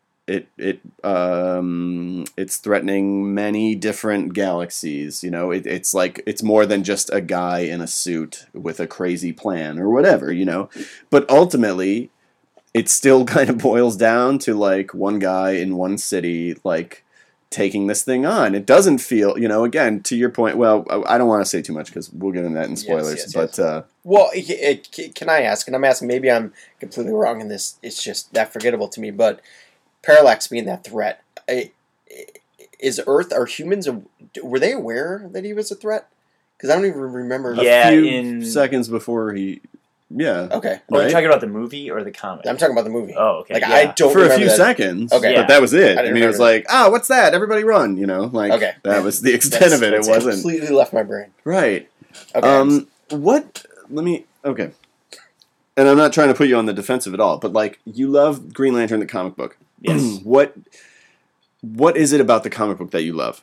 [SPEAKER 1] it's threatening many different galaxies. You know, it's like it's more than just a guy in a suit with a crazy plan or whatever. You know, but ultimately, it still kind of boils down to like one guy in one city, like taking this thing on. It doesn't feel, you know, again, to your point, well, I don't want to say too much because we'll get into that in spoilers,
[SPEAKER 2] yes.
[SPEAKER 1] but
[SPEAKER 2] Well, can I ask, and I'm asking, maybe I'm completely wrong in this, it's just that forgettable to me, but Parallax being that threat, is Earth, are humans, were they aware that he was a threat? Because I don't even remember.
[SPEAKER 3] Yeah.
[SPEAKER 1] a few
[SPEAKER 3] in-
[SPEAKER 1] seconds before he, yeah.
[SPEAKER 2] Okay.
[SPEAKER 3] Oh,
[SPEAKER 1] Right?
[SPEAKER 3] you're talking about the movie or the comic?
[SPEAKER 2] I'm talking about the movie.
[SPEAKER 3] Oh, okay.
[SPEAKER 2] Like,
[SPEAKER 3] yeah.
[SPEAKER 2] I don't
[SPEAKER 1] For a
[SPEAKER 2] remember
[SPEAKER 1] few
[SPEAKER 2] that.
[SPEAKER 1] seconds,
[SPEAKER 2] Okay.
[SPEAKER 1] but that was it.
[SPEAKER 2] I
[SPEAKER 1] I
[SPEAKER 2] didn't
[SPEAKER 1] mean, it was
[SPEAKER 2] remember
[SPEAKER 1] like, what's that? Everybody run, you know? Like,
[SPEAKER 2] Okay.
[SPEAKER 1] that was the extent of it. It
[SPEAKER 2] That's
[SPEAKER 1] wasn't.
[SPEAKER 2] completely left my brain.
[SPEAKER 1] Right.
[SPEAKER 2] Okay.
[SPEAKER 1] Okay. And I'm not trying to put you on the defensive at all, but like, you love Green Lantern, the comic book.
[SPEAKER 3] Yes.
[SPEAKER 1] What is it about the comic book that you love?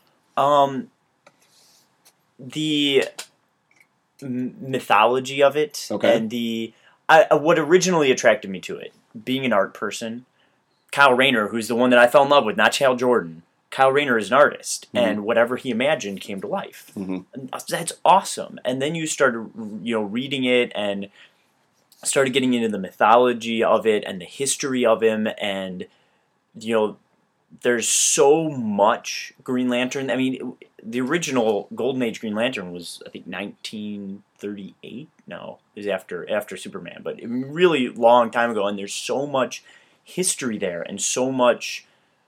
[SPEAKER 3] The mythology of it,
[SPEAKER 1] Okay.
[SPEAKER 3] and what originally attracted me to it, being an art person, Kyle Rayner, who's the one that I fell in love with, not Hal Jordan. Kyle Rayner is an artist, and whatever he imagined came to life.
[SPEAKER 1] Mhm.
[SPEAKER 3] And that's awesome. And then you started, reading it and started getting into the mythology of it and the history of him, and there's so much Green Lantern. I mean, the original Golden Age Green Lantern was, I think, 1938. No, it was after Superman, but a really long time ago. And there's so much history there, and so much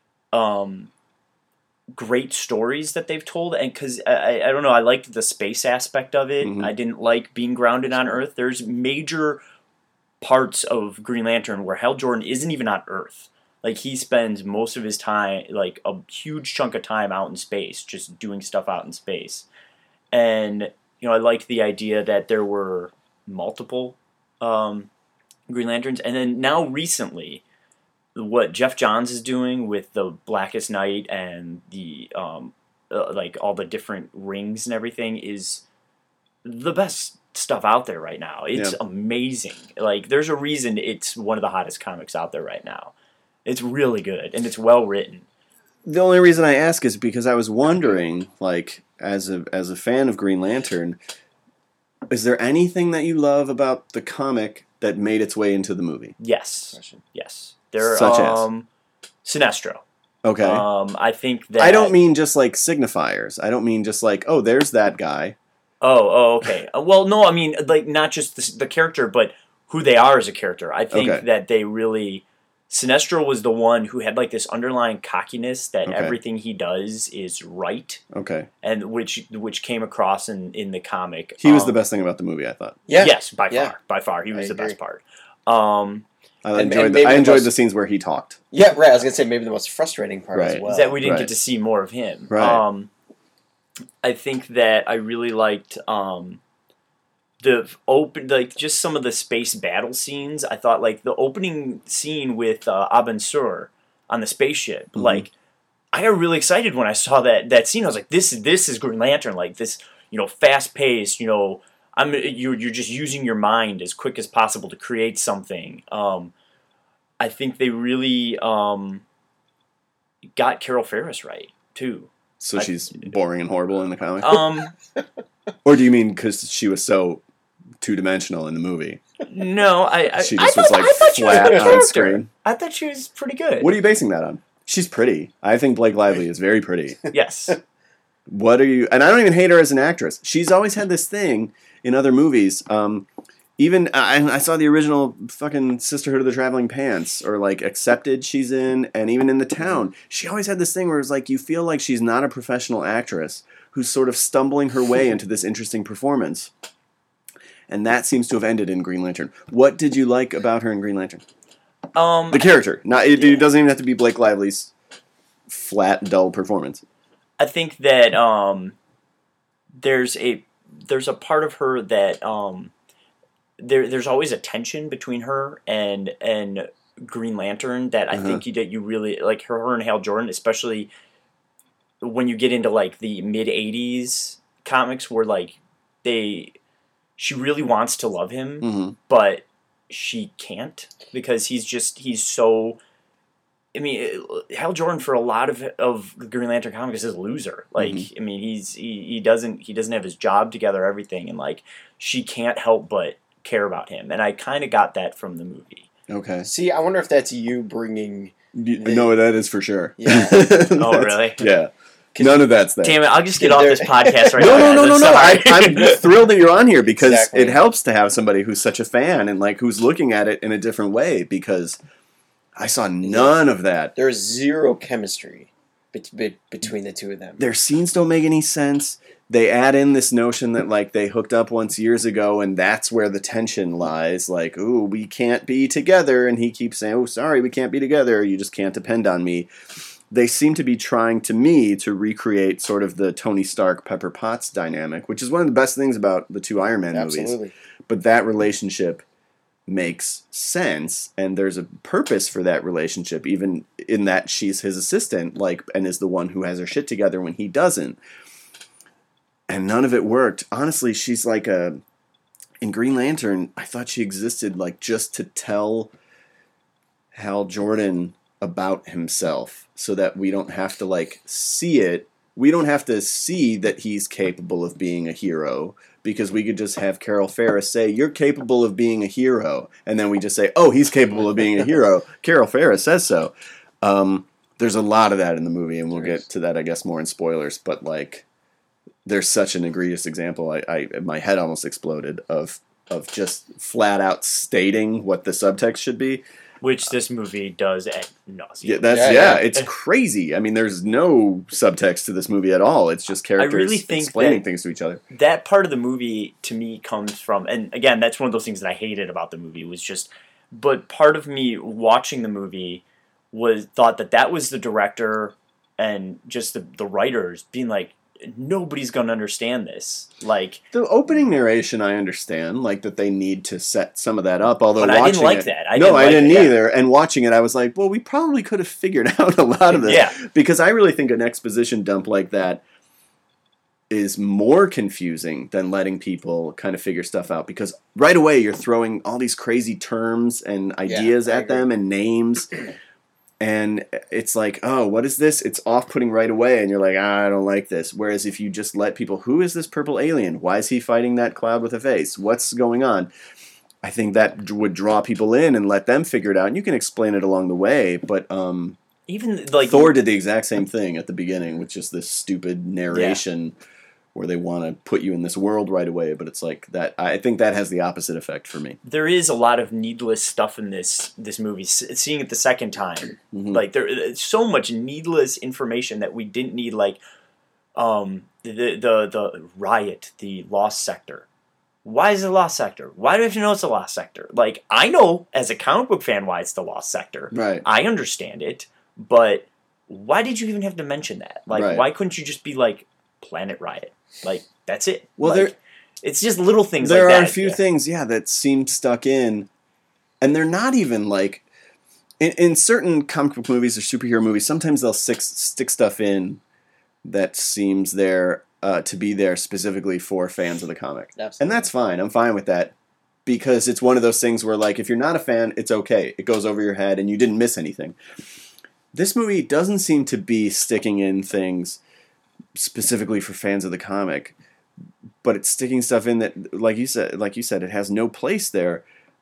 [SPEAKER 3] great stories that they've told. And because I don't know, I liked the space aspect of it.
[SPEAKER 1] Mhm.
[SPEAKER 3] I didn't like being grounded on Earth. There's major parts of Green Lantern where Hal Jordan isn't even on Earth. Like, he spends most of his time, like a huge chunk of time out in space, just doing stuff out in space. And, I liked the idea that there were multiple Green Lanterns. And then now recently, what Jeff Johns is doing with the Blackest Night and the, like, all the different rings and everything is the best stuff out there right now. It's amazing. Like, there's a reason it's one of the hottest comics out there right now. It's really good, and it's well written.
[SPEAKER 1] The only reason I ask is because I was wondering, like, as a fan of Green Lantern, is there anything that you love about the comic that made its way into the movie?
[SPEAKER 3] Yes. Yes. There
[SPEAKER 1] Such as?
[SPEAKER 3] Sinestro.
[SPEAKER 1] Okay.
[SPEAKER 3] I think that...
[SPEAKER 1] I don't mean just like signifiers. I don't mean just like, oh, there's that guy.
[SPEAKER 3] Oh, okay. Well, no, I mean, like, not just the character, but who they are as a character. I think that they really Sinestro was the one who had like this underlying cockiness that
[SPEAKER 1] Okay.
[SPEAKER 3] everything he does is right,
[SPEAKER 1] Okay.
[SPEAKER 3] and which came across in the comic.
[SPEAKER 1] He was the best thing about the movie, I thought.
[SPEAKER 2] Yeah.
[SPEAKER 3] Yes, by
[SPEAKER 2] Yeah.
[SPEAKER 3] far, he was
[SPEAKER 2] I
[SPEAKER 3] the best
[SPEAKER 2] agree.
[SPEAKER 3] part.
[SPEAKER 1] I
[SPEAKER 2] And
[SPEAKER 1] enjoyed,
[SPEAKER 2] maybe
[SPEAKER 1] I
[SPEAKER 2] the
[SPEAKER 1] enjoyed
[SPEAKER 2] most-
[SPEAKER 1] the scenes where he talked.
[SPEAKER 2] Yeah, right. I was gonna say maybe the most frustrating part as
[SPEAKER 1] Right.
[SPEAKER 2] well.
[SPEAKER 3] is that we didn't
[SPEAKER 1] Right.
[SPEAKER 3] get to see more of him.
[SPEAKER 1] Right.
[SPEAKER 3] I think that I really liked the open, like just some of the space battle scenes. I thought like the opening scene with Abin Sur on the spaceship.
[SPEAKER 1] Mhm.
[SPEAKER 3] Like I got really excited when I saw that scene. I was like, this is Green Lantern. Like this, fast paced. You're just using your mind as quick as possible to create something. I think they really got Carol Ferris right too.
[SPEAKER 1] So she's boring and horrible in the comic?
[SPEAKER 3] Um,
[SPEAKER 1] Or do you mean because she was so two-dimensional in the movie?
[SPEAKER 3] no, I
[SPEAKER 1] She
[SPEAKER 3] I
[SPEAKER 1] just
[SPEAKER 3] thought,
[SPEAKER 1] was like
[SPEAKER 3] I thought she was a
[SPEAKER 1] flat
[SPEAKER 3] good
[SPEAKER 1] on
[SPEAKER 3] character.
[SPEAKER 1] screen.
[SPEAKER 3] I thought she was pretty good.
[SPEAKER 1] What are you basing that on? She's pretty. I think Blake Lively is very pretty.
[SPEAKER 3] Yes.
[SPEAKER 1] What are you... And I don't even hate her as an actress. She's always had this thing in other movies. Even... I saw the original fucking Sisterhood of the Traveling Pants, or like Accepted she's in, and even in The Town. She always had this thing where it's like you feel like she's not a professional actress who's sort of stumbling her way into this interesting performance. And that seems to have ended in Green Lantern. What did you like about her in Green Lantern? The character. It doesn't even have to be Blake Lively's flat, dull performance.
[SPEAKER 3] I think that there's a part of her that there's always a tension between her and Green Lantern that I think you really like her and Hal Jordan, especially when you get into like the mid '80s comics where like she really wants to love him,
[SPEAKER 1] Mm-hmm.
[SPEAKER 3] but she can't because he's so. I mean, Hal Jordan for a lot of the Green Lantern comics is a loser. Like, I mean, he doesn't have his job together, everything, and like she can't help but care about him, and I kind of got that from the movie.
[SPEAKER 1] Okay.
[SPEAKER 2] See, I wonder if that's you bringing.
[SPEAKER 1] No, that is for sure.
[SPEAKER 2] Yeah.
[SPEAKER 3] Oh, really?
[SPEAKER 1] Yeah. None of that's there.
[SPEAKER 3] Damn it! I'll just get off this podcast right
[SPEAKER 1] No,
[SPEAKER 3] now.
[SPEAKER 1] no,
[SPEAKER 3] guys.
[SPEAKER 1] no.
[SPEAKER 3] I'm sorry.
[SPEAKER 1] I'm thrilled that you're on here because
[SPEAKER 2] Exactly.
[SPEAKER 1] it helps to have somebody who's such a fan and like who's looking at it in a different way because I saw none of that.
[SPEAKER 2] There's zero chemistry between the two of them.
[SPEAKER 1] Their scenes don't make any sense. They add in this notion that like they hooked up once years ago and that's where the tension lies. Like, ooh, we can't be together. And he keeps saying, oh, sorry, we can't be together. You just can't depend on me. They seem to be trying to me to recreate sort of the Tony Stark Pepper Potts dynamic, which is one of the best things about the two Iron Man movies.
[SPEAKER 2] Absolutely.
[SPEAKER 1] But that relationship makes sense, and there's a purpose for that relationship, even in that she's his assistant, like, and is the one who has her shit together when he doesn't. And none of it worked. Honestly, she's like in Green Lantern, I thought she existed like just to tell Hal Jordan about himself so that we don't have to like see it. We don't have to see that he's capable of being a hero because we could just have Carol Ferris say, you're capable of being a hero. And then we just say, oh, he's capable of being a hero. Carol Ferris says so. There's a lot of that in the movie, and we'll get to that, I guess, more in spoilers. But like, there's such an egregious example. My head almost exploded of just flat out stating what the subtext should be.
[SPEAKER 3] Which this movie does at nauseam.
[SPEAKER 1] Yeah, it's crazy. I mean, there's no subtext to this movie at all. It's just characters
[SPEAKER 3] really think
[SPEAKER 1] explaining
[SPEAKER 3] that-
[SPEAKER 1] things to each other.
[SPEAKER 3] That part of the movie to me comes from, and again, that's one of those things that I hated about the movie was just, but part of me watching the movie thought that was the director and just the writers being like, nobody's gonna understand this. Like,
[SPEAKER 1] The opening narration, I understand, like that they need to set some of that up. Although
[SPEAKER 3] but
[SPEAKER 1] watching
[SPEAKER 3] I didn't like
[SPEAKER 1] it,
[SPEAKER 3] that.
[SPEAKER 1] I
[SPEAKER 3] like
[SPEAKER 1] didn't
[SPEAKER 3] it, yeah.
[SPEAKER 1] either. And watching it, I was like, well, we probably could have figured out a lot of this.
[SPEAKER 3] Yeah.
[SPEAKER 1] Because I really think an exposition dump like that is more confusing than letting people kind of figure stuff out. Because right away, you're throwing all these crazy terms and ideas
[SPEAKER 2] I
[SPEAKER 1] at them and names. And it's like, oh, what is this? It's off-putting right away, and you're like, I don't like this. Whereas if you just let people, who is this purple alien? Why is he fighting that cloud with a face? What's going on? I think that would draw people in and let them figure it out. And you can explain it along the way, but
[SPEAKER 3] Even like
[SPEAKER 1] Thor did the exact same thing at the beginning with just this stupid narration or they want to put you in this world right away. But it's like that. I think that has the opposite effect for me.
[SPEAKER 3] There is a lot of needless stuff in this movie. Seeing it the second time, like there's so much needless information that we didn't need. Like, the riot, the lost sector. Why is it a lost sector? Why do we have to know it's a lost sector? Like, I know as a comic book fan why it's the lost sector.
[SPEAKER 1] Right.
[SPEAKER 3] I understand it, but why did you even have to mention that? Like, why couldn't you just be like Planet Riot? Like, that's it.
[SPEAKER 1] Well,
[SPEAKER 3] like, it's just little things
[SPEAKER 1] there
[SPEAKER 3] like that.
[SPEAKER 1] There are a few things, that seem stuck in, and they're not even like in certain comic book movies or superhero movies. Sometimes they'll stick stuff in that seems there to be there specifically for fans of the comic.
[SPEAKER 2] Absolutely.
[SPEAKER 1] And that's fine. I'm fine with that because it's one of those things where, like, if you're not a fan, it's okay. It goes over your head and you didn't miss anything. This movie doesn't seem to be sticking in things specifically for fans of the comic, but it's sticking stuff in that, like you said, it has no place there.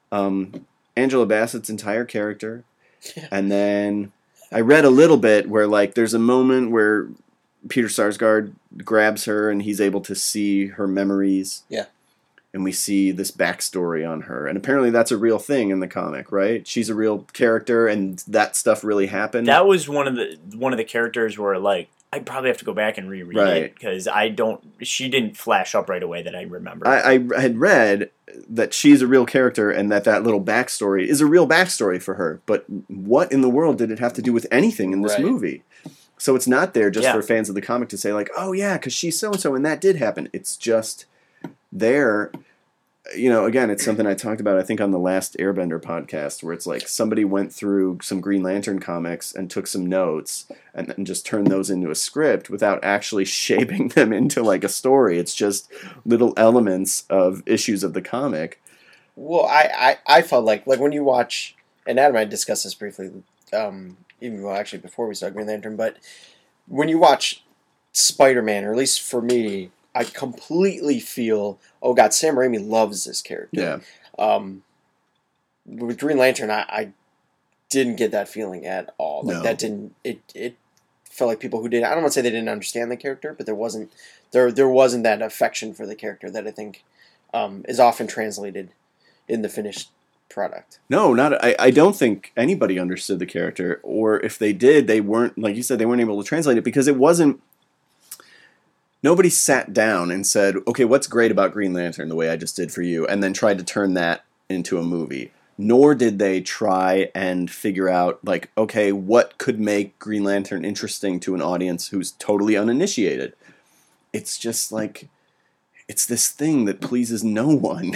[SPEAKER 1] Angela Bassett's entire character, and then I read a little bit where, like, there's a moment where Peter Sarsgaard grabs her and he's able to see her memories.
[SPEAKER 2] Yeah.
[SPEAKER 1] And we see this backstory on her. And apparently that's a real thing in the comic, right? She's a real character and that stuff really happened.
[SPEAKER 3] That was one of the characters where, like, I'd probably have to go back and reread it because she didn't flash up right away that I remember.
[SPEAKER 1] I had read that she's a real character and that little backstory is a real backstory for her. But what in the world did it have to do with anything in this movie? So it's not there just for fans of the comic to say, like, oh yeah, because she's so-and-so and that did happen. It's just there. Again, it's something I talked about, I think, on the last Airbender podcast, where it's like somebody went through some Green Lantern comics and took some notes and then just turned those into a script without actually shaping them into, like, a story. It's just little elements of issues of the comic.
[SPEAKER 2] Well, I felt like when you watch, and Adam and I discussed this briefly, actually before we started Green Lantern, but when you watch Spider-Man, or at least for me, I completely feel, oh god, Sam Raimi loves this character.
[SPEAKER 1] Yeah.
[SPEAKER 2] With Green Lantern, I didn't get that feeling at all. Like, that didn't, it felt like people who did, I don't want to say they didn't understand the character, but there wasn't that affection for the character that I think is often translated in the finished product.
[SPEAKER 1] No, not. I don't think anybody understood the character, or if they did, they weren't, like you said, they weren't able to translate it because it wasn't. Nobody sat down and said, "Okay, what's great about Green Lantern?" The way I just did for you, and then tried to turn that into a movie. Nor did they try and figure out, like, okay, what could make Green Lantern interesting to an audience who's totally uninitiated. It's just like, it's this thing that pleases no one.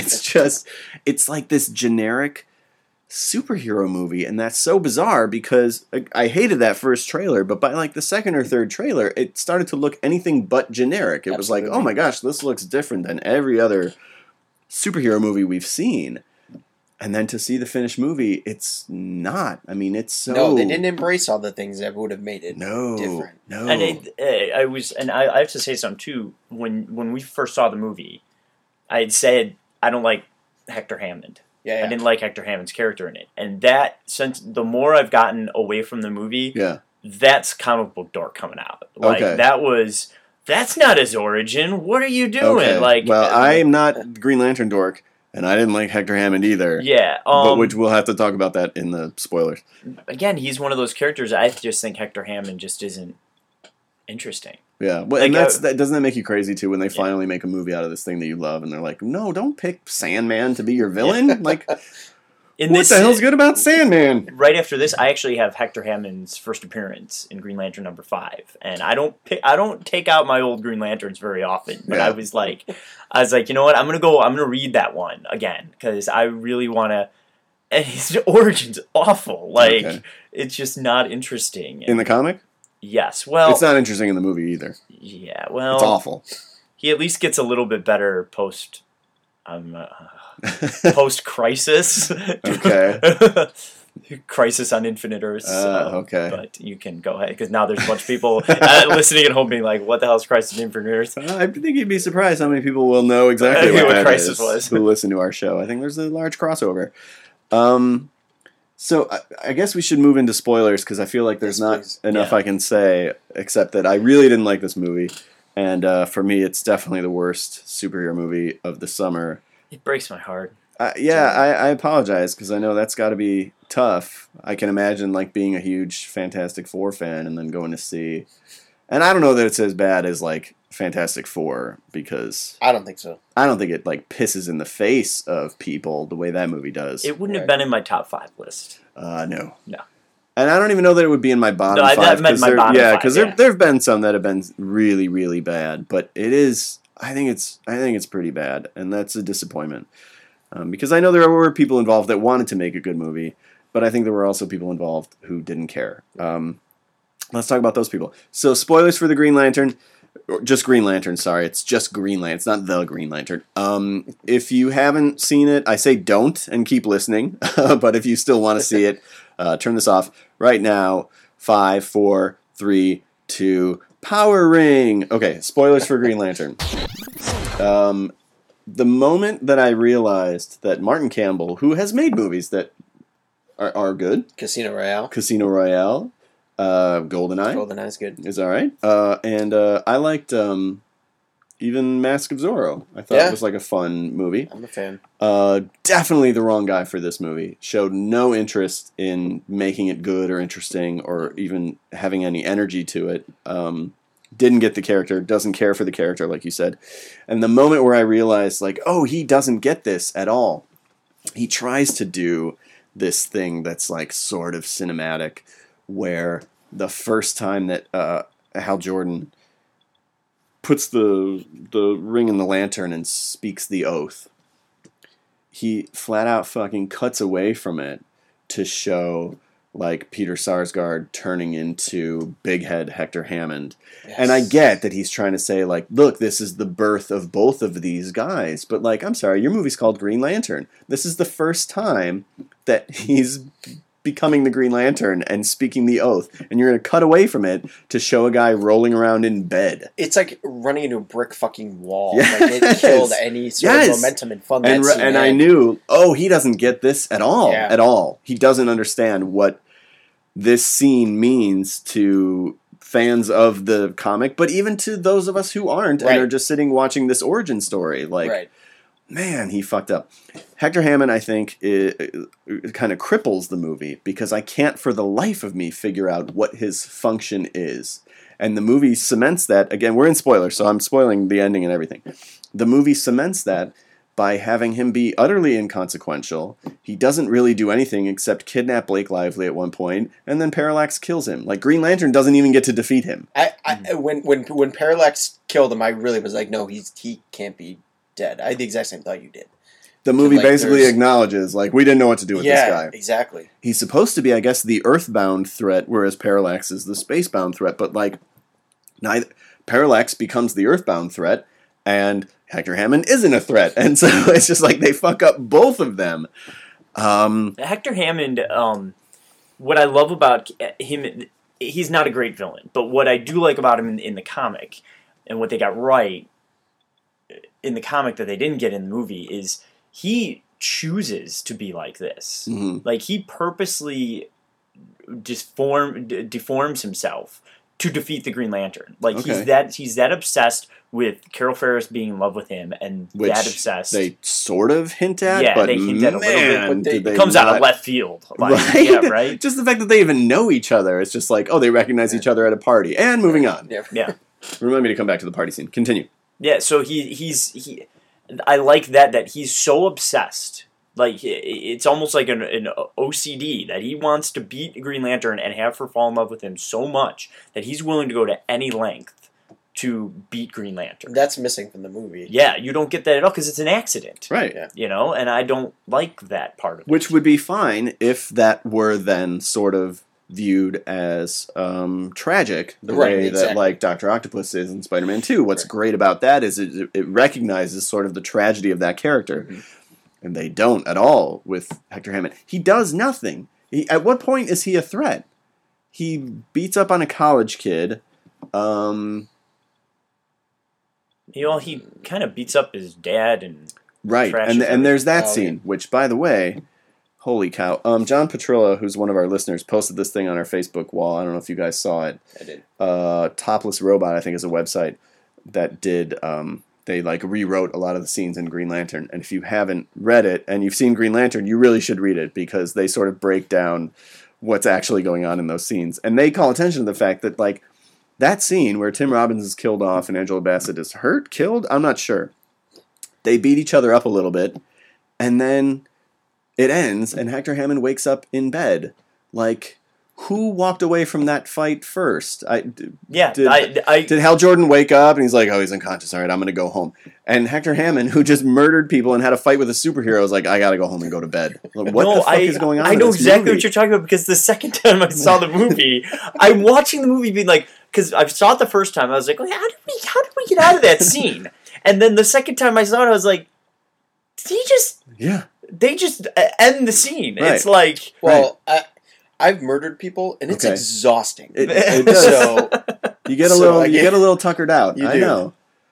[SPEAKER 1] It's like this generic superhero movie, and that's so bizarre because I hated that first trailer, but by like the second or third trailer, it started to look anything but generic. It was like, oh my gosh, this looks different than every other superhero movie we've seen. And then to see the finished movie, it's not. I mean, it's so...
[SPEAKER 2] No, they didn't embrace all the things that would have made it different.
[SPEAKER 1] No.
[SPEAKER 3] And I have to say something too. When we first saw the movie, I had said I don't like Hector Hammond.
[SPEAKER 2] Yeah.
[SPEAKER 3] I didn't like Hector Hammond's character in it. And that, since the more I've gotten away from the movie, that's comic book dork coming out. Like, that's not his origin. What are you doing?
[SPEAKER 1] Okay.
[SPEAKER 3] Like,
[SPEAKER 1] well, I'm not Green Lantern dork. And I didn't like Hector Hammond either.
[SPEAKER 3] Yeah.
[SPEAKER 1] But which we'll have to talk about that in the spoilers.
[SPEAKER 3] Again, he's one of those characters I just think Hector Hammond just isn't interesting.
[SPEAKER 1] Yeah. Well, and doesn't that make you crazy too when they finally make a movie out of this thing that you love and they're like, no, don't pick Sandman to be your villain? Like, what the hell's good about Sandman?
[SPEAKER 3] Right after this, I actually have Hector Hammond's first appearance in Green Lantern #5, and I don't take out my old Green Lanterns very often. But I was like, you know what? I'm gonna read that one again because I really want to. And his origin's awful. Like, it's just not interesting.
[SPEAKER 1] In the comic?
[SPEAKER 3] Yes. Well,
[SPEAKER 1] it's not interesting in the movie either.
[SPEAKER 3] Yeah. Well,
[SPEAKER 1] it's awful.
[SPEAKER 3] He at least gets a little bit better post crisis.
[SPEAKER 1] Okay.
[SPEAKER 3] Crisis on Infinite Earths.
[SPEAKER 1] Okay.
[SPEAKER 3] But you can go ahead because now there's a bunch of people listening at home being like, "What the hell is Crisis on Infinite Earths?"
[SPEAKER 1] I think you'd be surprised how many people will know exactly what Crisis was who listen to our show. I think there's a large crossover. So I guess we should move into spoilers because I feel like there's not enough I can say except that I really didn't like this movie. And for me, it's definitely the worst superhero movie of the summer.
[SPEAKER 3] It breaks my heart.
[SPEAKER 1] I apologize because I know that's got to be tough. I can imagine like being a huge Fantastic Four fan and then going to see, and I don't know that it's as bad as like Fantastic Four because
[SPEAKER 2] I don't think so.
[SPEAKER 1] I don't think it like pisses in the face of people the way that movie does.
[SPEAKER 3] It wouldn't have been in my top 5 list.
[SPEAKER 1] No.
[SPEAKER 3] No.
[SPEAKER 1] And I don't even know that it would be in my bottom
[SPEAKER 3] No,
[SPEAKER 1] 5.
[SPEAKER 3] that meant my bottom
[SPEAKER 1] yeah,
[SPEAKER 3] 5,
[SPEAKER 1] because
[SPEAKER 3] yeah.
[SPEAKER 1] there have been some that have been really, really bad, but it is. I think it's pretty bad, and that's a disappointment. Because I know there were people involved that wanted to make a good movie, but I think there were also people involved who didn't care. Let's talk about those people. So, spoilers for the Green Lantern. Just Green Lantern, sorry. It's just Green Lantern. It's not the Green Lantern. If you haven't seen it, I say don't and keep listening. But if you still want to see it, turn this off right now. 5, 4, 3, 2, power ring. Okay, spoilers for Green Lantern. The moment that I realized that Martin Campbell, who has made movies that are good,
[SPEAKER 2] Casino
[SPEAKER 1] Royale, GoldenEye.
[SPEAKER 2] GoldenEye's good.
[SPEAKER 1] Is all right. And I liked even Mask of Zorro. I thought it was like a fun movie.
[SPEAKER 2] I'm a fan.
[SPEAKER 1] Definitely the wrong guy for this movie. Showed no interest in making it good or interesting or even having any energy to it. Didn't get the character, doesn't care for the character, like you said. And the moment where I realized, like, oh, he doesn't get this at all. He tries to do this thing that's, like, sort of cinematic, where the first time that Hal Jordan puts the ring in the lantern and speaks the oath, he flat out fucking cuts away from it to show like Peter Sarsgaard turning into Big Head Hector Hammond. Yes. And I get that he's trying to say, like, look, this is the birth of both of these guys. But, like, I'm sorry, your movie's called Green Lantern. This is the first time that he's becoming the Green Lantern and speaking the oath. And you're going to cut away from it to show a guy rolling around in bed.
[SPEAKER 2] It's like running into a brick fucking wall.
[SPEAKER 1] Yes.
[SPEAKER 2] Like, it killed any sort of momentum and fun that scene
[SPEAKER 1] and
[SPEAKER 2] had.
[SPEAKER 1] I knew, oh, he doesn't get this at all.
[SPEAKER 2] Yeah.
[SPEAKER 1] At all. He doesn't understand what this scene means to fans of the comic, but even to those of us who aren't and are just sitting watching this origin story. Like, man, he fucked up. Hector Hammond, I think, it kind of cripples the movie because I can't for the life of me figure out what his function is. And the movie cements that. Again, we're in spoilers, so I'm spoiling the ending and everything. The movie cements that by having him be utterly inconsequential. He doesn't really do anything except kidnap Blake Lively at one point, and then Parallax kills him. Like, Green Lantern doesn't even get to defeat him.
[SPEAKER 2] When Parallax killed him, I really was like, no, he can't be dead. I had the exact same thought you did.
[SPEAKER 1] The movie basically acknowledges, like, we didn't know what to do with this guy.
[SPEAKER 2] Yeah, exactly.
[SPEAKER 1] He's supposed to be, I guess, the Earthbound threat, whereas Parallax is the Spacebound threat, but, like, Parallax becomes the Earthbound threat, and Hector Hammond isn't a threat. And so it's just like they fuck up both of them.
[SPEAKER 3] Hector Hammond, what I love about him, he's not a great villain, but what I do like about him in the comic, and what they got right in the comic that they didn't get in the movie, is he chooses to be like this.
[SPEAKER 1] Mm-hmm.
[SPEAKER 3] Like, he purposely deforms himself to defeat the Green Lantern. Like, he's that obsessed with Carol Ferris being in love with him, and
[SPEAKER 1] which
[SPEAKER 3] that obsessed.
[SPEAKER 1] They sort of hint at,
[SPEAKER 3] yeah,
[SPEAKER 1] but
[SPEAKER 3] they hint at a little bit, but
[SPEAKER 1] it
[SPEAKER 3] comes out of left field. Like,
[SPEAKER 1] right?
[SPEAKER 3] Yeah, right?
[SPEAKER 1] Just the fact that they even know each other, it's just like, oh, they recognize each other at a party. And moving on.
[SPEAKER 3] Yeah.
[SPEAKER 1] Remind me to come back to the party scene. Continue.
[SPEAKER 3] Yeah, so he I like that he's so obsessed. Like, it's almost like an OCD that he wants to beat Green Lantern and have her fall in love with him so much that he's willing to go to any length to beat Green Lantern.
[SPEAKER 2] That's missing from the movie.
[SPEAKER 3] Yeah, you don't get that at all because it's an accident.
[SPEAKER 1] Right.
[SPEAKER 2] Yeah.
[SPEAKER 3] You know, and I don't like that part of it.
[SPEAKER 1] Which would be fine if that were then sort of viewed as tragic, the way that, like, Dr. Octopus is in Spider-Man 2. What's great about that is it recognizes sort of the tragedy of that character. Mm-hmm. And they don't at all with Hector Hammond. He does nothing. At what point is he a threat? He beats up on a college kid.
[SPEAKER 3] He kind of beats up his dad and
[SPEAKER 1] right, and there's that scene, which, by the way, holy cow! John Petrilla, who's one of our listeners, posted this thing on our Facebook wall. I don't know if you guys saw it.
[SPEAKER 2] I did.
[SPEAKER 1] Topless Robot, I think, is a website. that did. They like rewrote a lot of the scenes in Green Lantern, and if you haven't read it and you've seen Green Lantern, you really should read it because they sort of break down what's actually going on in those scenes, and they call attention to the fact that like that scene where Tim Robbins is killed off and Angela Bassett is hurt, killed, I'm not sure. They beat each other up a little bit, and then it ends, and Hector Hammond wakes up in bed. Like, who walked away from that fight first? Did Hal Jordan wake up and he's like, oh, he's unconscious. All right, I'm going to go home. And Hector Hammond, who just murdered people and had a fight with a superhero, was like, I got to go home and go to bed. Like, what the fuck is going on?
[SPEAKER 3] I know exactly
[SPEAKER 1] movie?
[SPEAKER 3] what you're talking about because the second time I saw the movie, I'm watching the movie being like, because I saw it the first time, I was like, how did we get out of that scene? And then the second time I saw it, I was like, they just end the scene. Right. It's like,
[SPEAKER 2] well, I've murdered people, and it's exhausting.
[SPEAKER 1] It does. So you get a little tuckered out. I know.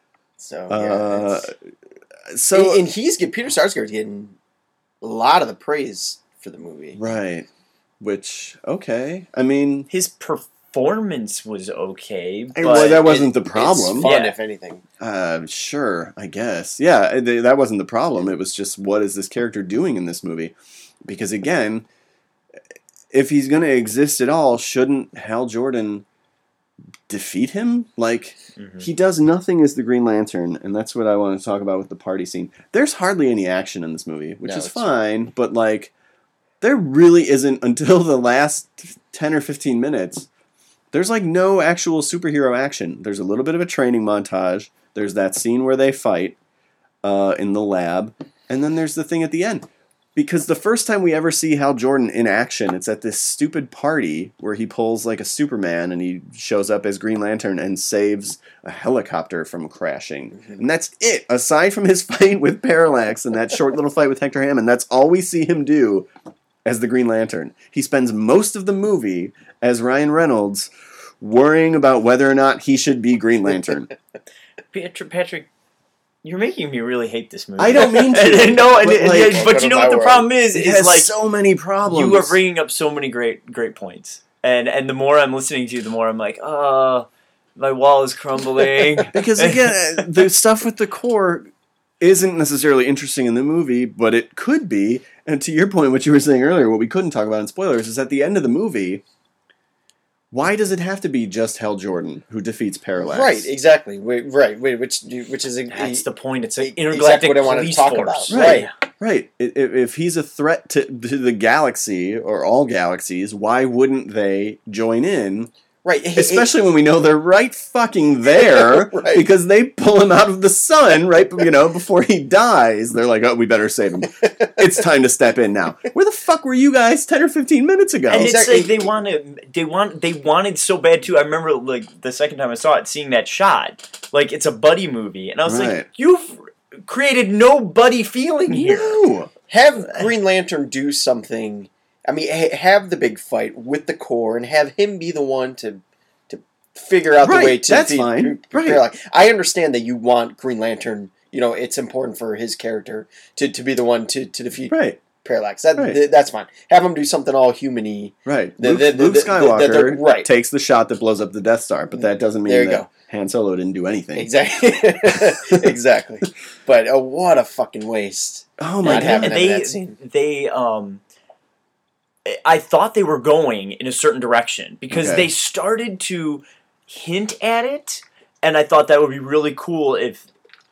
[SPEAKER 2] So and Peter Sarsgaard's getting a lot of the praise for the movie,
[SPEAKER 1] right? Which I mean,
[SPEAKER 3] his performance was okay, but
[SPEAKER 1] well, that wasn't the problem.
[SPEAKER 2] It's fun, if anything.
[SPEAKER 1] Sure, I guess. Yeah, that wasn't the problem. It was just, what is this character doing in this movie? Because again, if he's going to exist at all, shouldn't Hal Jordan defeat him? Like, he does nothing as the Green Lantern, and that's what I want to talk about with the party scene. There's hardly any action in this movie, which is fine, but, like, there really isn't until the last 10 or 15 minutes. There's, like, no actual superhero action. There's a little bit of a training montage. There's that scene where they fight in the lab, and then there's the thing at the end. Because the first time we ever see Hal Jordan in action, it's at this stupid party where he pulls like a Superman and he shows up as Green Lantern and saves a helicopter from crashing. And that's it. Aside from his fight with Parallax and that short little fight with Hector Hammond, that's all we see him do as the Green Lantern. He spends most of the movie as Ryan Reynolds worrying about whether or not he should be Green Lantern.
[SPEAKER 3] Patrick, you're making me really hate this movie.
[SPEAKER 1] I don't mean to.
[SPEAKER 3] But you know what the problem is?
[SPEAKER 1] It has
[SPEAKER 3] like
[SPEAKER 1] so many problems.
[SPEAKER 3] You are bringing up so many great points, and the more I'm listening to you, the more I'm like, my wall is crumbling.
[SPEAKER 1] Because again, the stuff with the core isn't necessarily interesting in the movie, but it could be. And to your point, what you were saying earlier, what we couldn't talk about in spoilers is at the end of the movie. Why does it have to be just Hal Jordan who defeats Parallax?
[SPEAKER 2] Right, exactly. Which is
[SPEAKER 3] that's the point. It's an intergalactic
[SPEAKER 2] what I wanted to talk
[SPEAKER 3] force.
[SPEAKER 2] about.
[SPEAKER 1] Right. If he's a threat to the galaxy or all galaxies, why wouldn't they join in?
[SPEAKER 2] Right.
[SPEAKER 1] Especially when we know they're right fucking there because they pull him out of the sun before he dies. They're like, oh, we better save him. It's time to step in now. Where the fuck were you guys 10 or 15 minutes ago?
[SPEAKER 3] And it's like they wanted so bad too. I remember like the second time I saw it, seeing that shot. Like it's a buddy movie. And I was like, you've created no buddy feeling here.
[SPEAKER 1] No.
[SPEAKER 2] Have Green Lantern do something. I mean, have the big fight with the core and have him be the one to figure out the way to
[SPEAKER 1] that's fine.
[SPEAKER 2] Parallax. I understand that you want Green Lantern, it's important for his character to be the one to defeat Parallax. That's fine. Have him do something all human-y.
[SPEAKER 1] Right. Luke Skywalker takes the shot that blows up the Death Star, but that doesn't mean that Han Solo didn't do anything.
[SPEAKER 2] Exactly. Exactly. But what a fucking waste.
[SPEAKER 1] Oh my God.
[SPEAKER 2] That scene.
[SPEAKER 3] I thought they were going in a certain direction because they started to hint at it, and I thought that would be really cool if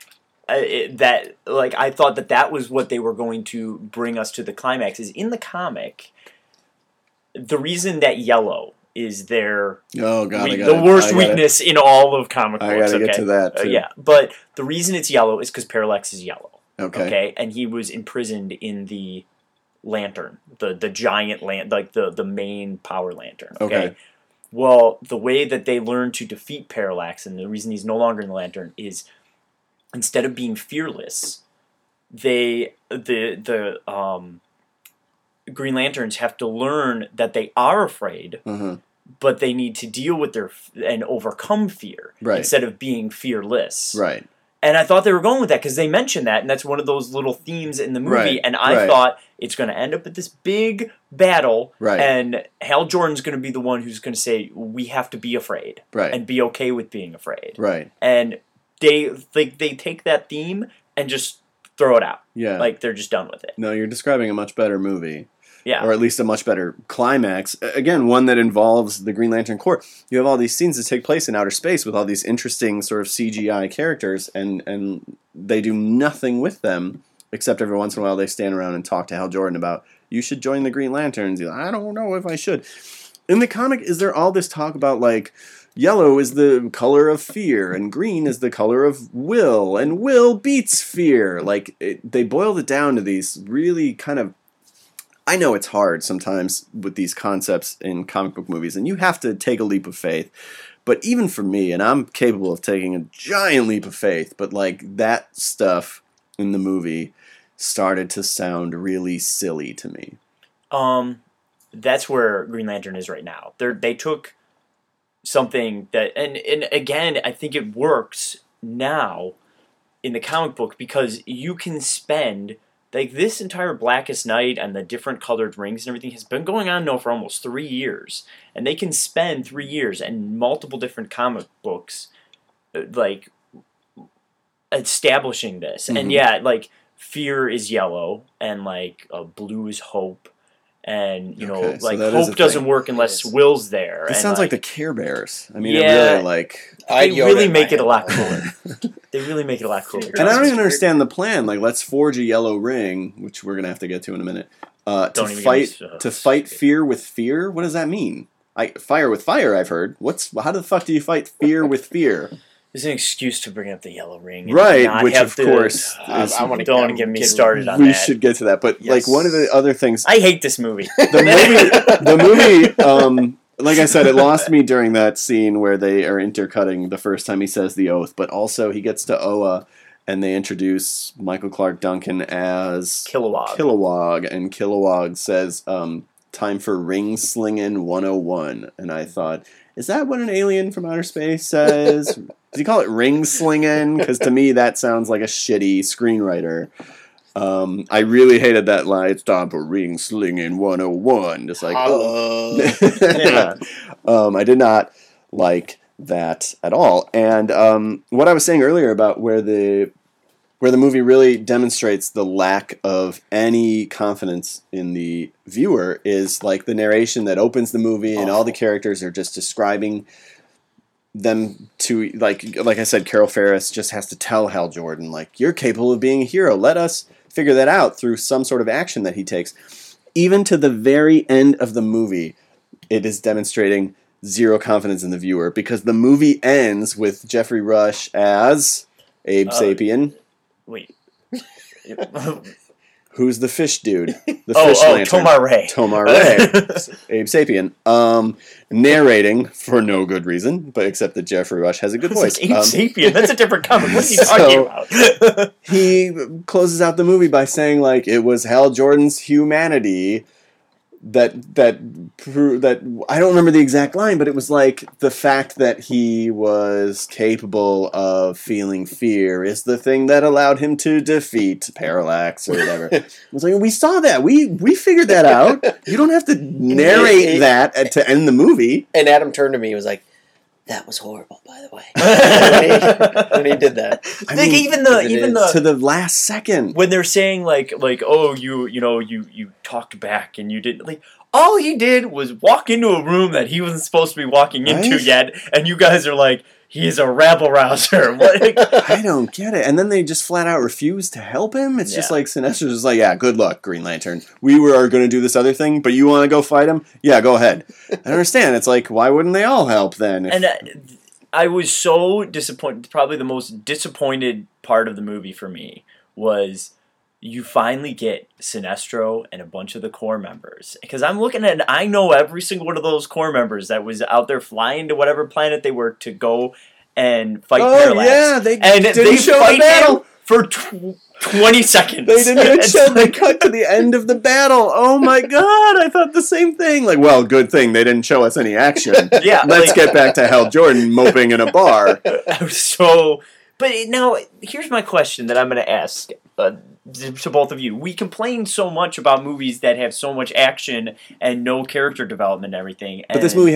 [SPEAKER 3] I thought that was what they were going to bring us to the climax. Is in the comic, the reason that yellow is their the worst weakness in all of comic books.
[SPEAKER 1] I gotta get to that too.
[SPEAKER 3] But the reason it's yellow is because Parallax is yellow.
[SPEAKER 1] Okay,
[SPEAKER 3] and he was imprisoned in the lantern, the giant the main power lantern. Okay. Well, the way that they learned to defeat Parallax, and the reason he's no longer in the lantern, is instead of being fearless, the Green Lanterns have to learn that they are afraid, but they need to deal with and overcome fear instead of being fearless.
[SPEAKER 1] Right.
[SPEAKER 3] And I thought they were going with that because they mentioned that, and that's one of those little themes in the movie. And I thought it's going to end up at this big battle, and Hal Jordan's going to be the one who's going to say, we have to be afraid and be okay with being afraid.
[SPEAKER 1] Right.
[SPEAKER 3] And they take that theme and just throw it out.
[SPEAKER 1] Yeah.
[SPEAKER 3] Like they're just done with it.
[SPEAKER 1] No, you're describing a much better movie.
[SPEAKER 3] Yeah.
[SPEAKER 1] Or at least a much better climax. Again, one that involves the Green Lantern Corps. You have all these scenes that take place in outer space with all these interesting sort of CGI characters, and they do nothing with them, except every once in a while they stand around and talk to Hal Jordan about, you should join the Green Lanterns. He's like, I don't know if I should. In the comic, is there all this talk about, like, yellow is the color of fear, and green is the color of will, and will beats fear? Like, they boiled it down to these really kind of... I know it's hard sometimes with these concepts in comic book movies, and you have to take a leap of faith. But even for me, and I'm capable of taking a giant leap of faith, but like that stuff in the movie started to sound really silly to me.
[SPEAKER 3] That's where Green Lantern is right now. They took something that, and again, I think it works now in the comic book because you can spend... Like, this entire Blackest Night and the different colored rings and everything has been going on now for almost 3 years. And they can spend 3 years and multiple different comic books, like, establishing this. Mm-hmm. And yeah, like, fear is yellow, and, like, blue is hope. And, you know, like, hope doesn't work unless Will's there.
[SPEAKER 1] This sounds like the Care Bears. I mean,
[SPEAKER 3] yeah,
[SPEAKER 1] it really, like...
[SPEAKER 3] They really make it a lot cooler. They really make it a lot cooler.
[SPEAKER 1] And I don't even understand the plan. Like, let's forge a yellow ring, which we're going to have to get to in a minute, to fight fear with fear? What does that mean? Fire with fire, I've heard. How the fuck do you fight fear with fear?
[SPEAKER 3] There's an excuse to bring up the yellow ring.
[SPEAKER 1] Right, which of course...
[SPEAKER 3] don't want to get me started on
[SPEAKER 1] that.
[SPEAKER 3] We
[SPEAKER 1] should get to that. But, like, one of the other things...
[SPEAKER 3] I hate this movie.
[SPEAKER 1] The movie, like I said, it lost me during that scene where they are intercutting the first time he says the oath. But also, he gets to Oa, and they introduce Michael Clark Duncan as... Kilowog. And Kilowog says, time for ring slingin' 101. And I thought... Is that what an alien from outer space says? Does he call it ring slinging? Because to me, that sounds like a shitty screenwriter. I really hated that line. It's time for ring slinging 101. Just like,
[SPEAKER 3] yeah.
[SPEAKER 1] I did not like that at all. And what I was saying earlier about where the movie really demonstrates the lack of any confidence in the viewer is like the narration that opens the movie and all the characters are just describing them to, like I said, Carol Ferris just has to tell Hal Jordan, like, you're capable of being a hero. Let us figure that out through some sort of action that he takes. Even to the very end of the movie, it is demonstrating zero confidence in the viewer because the movie ends with Jeffrey Rush as Abe Sapien.
[SPEAKER 3] Wait.
[SPEAKER 1] Who's the fish dude? The fish lantern.
[SPEAKER 3] Tomar-Ray.
[SPEAKER 1] Tomar-Ray. Abe Sapien. Narrating for no good reason, but except that Jeffrey Rush has a good voice.
[SPEAKER 3] Like Abe Sapien. That's a different comic. What are you talking about?
[SPEAKER 1] He closes out the movie by saying, like, it was Hal Jordan's humanity that I don't remember the exact line, but it was like the fact that he was capable of feeling fear is the thing that allowed him to defeat Parallax or whatever. I was like, we saw that. We figured that out. You don't have to narrate that to end the movie.
[SPEAKER 2] And Adam turned to me and was like, that was horrible, by the way. when he did that.
[SPEAKER 3] I mean, even the
[SPEAKER 1] to the last second
[SPEAKER 3] when they're saying like oh you talked back and you didn't, like, all he did was walk into a room that he wasn't supposed to be walking into yet, and you guys are like, he's a rabble rouser.
[SPEAKER 1] I don't get it. And then they just flat out refuse to help him. It's just like Sinestro's just like, yeah, good luck, Green Lantern. We are going to do this other thing, but you want to go fight him? Yeah, go ahead. I don't understand. It's like, why wouldn't they all help then?
[SPEAKER 3] And I was so disappointed. Probably the most disappointed part of the movie for me was you finally get Sinestro and a bunch of the Corps members. Because I'm looking at, I know every single one of those Corps members that was out there flying to whatever planet they were to go and fight Parallax.
[SPEAKER 1] Yeah, they
[SPEAKER 3] show
[SPEAKER 1] the battle
[SPEAKER 3] for 20 seconds.
[SPEAKER 1] They didn't even show the cut to the end of the battle. Oh my god, I thought the same thing. Like, well, good thing they didn't show us any action.
[SPEAKER 3] Yeah,
[SPEAKER 1] let's get back to Hal Jordan moping in a bar.
[SPEAKER 3] I was so... But now, here's my question that I'm going to ask to both of you. We complain so much about movies that have so much action and no character development and everything.
[SPEAKER 1] But this movie had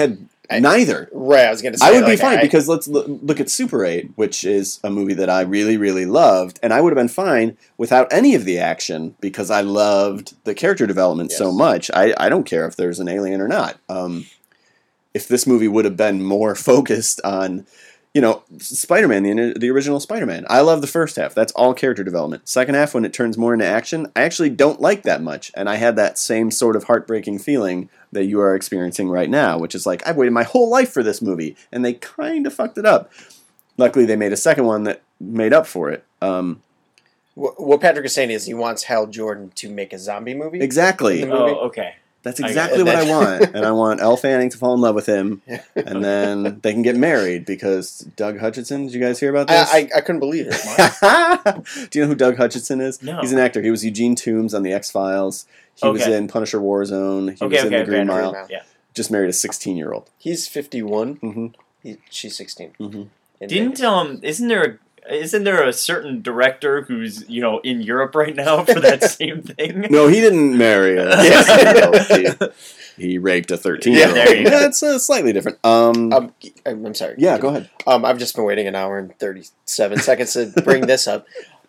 [SPEAKER 1] Neither.
[SPEAKER 2] Right, I was going to say.
[SPEAKER 1] I would be fine because let's look at Super 8, which is a movie that I really, really loved, and I would have been fine without any of the action because I loved the character development so much. I don't care if there's an alien or not. If this movie would have been more focused on, Spider-Man, the original Spider-Man. I love the first half. That's all character development. Second half, when it turns more into action, I actually don't like that much, and I had that same sort of heartbreaking feeling that you are experiencing right now, which is like, I've waited my whole life for this movie, and they kind of fucked it up. Luckily, they made a second one that made up for it.
[SPEAKER 2] What Patrick is saying is he wants Hal Jordan to make a zombie movie.
[SPEAKER 1] Exactly.
[SPEAKER 3] Oh, okay.
[SPEAKER 1] That's exactly what I want. And I want Elle Fanning to fall in love with him, and then they can get married because Doug Hutchinson, did you guys hear about this?
[SPEAKER 2] I couldn't believe it.
[SPEAKER 1] Do you know who Doug Hutchinson is?
[SPEAKER 3] No.
[SPEAKER 1] He's an actor. He was Eugene Toombs on The X-Files. He was in Punisher Warzone. He was in The Green Mile.
[SPEAKER 3] Yeah.
[SPEAKER 1] Just married a 16-year-old.
[SPEAKER 2] He's 51.
[SPEAKER 1] Mm-hmm.
[SPEAKER 2] She's 16.
[SPEAKER 3] Mm-hmm. Isn't there a certain director who's in Europe right now for that same thing?
[SPEAKER 1] No, he didn't marry a 16-year-old. He raped a 13-year-old.
[SPEAKER 3] Yeah, there you go.
[SPEAKER 1] That's slightly different.
[SPEAKER 2] I'm sorry.
[SPEAKER 1] Yeah, go ahead.
[SPEAKER 2] I've just been waiting an hour and 37 seconds to bring this up.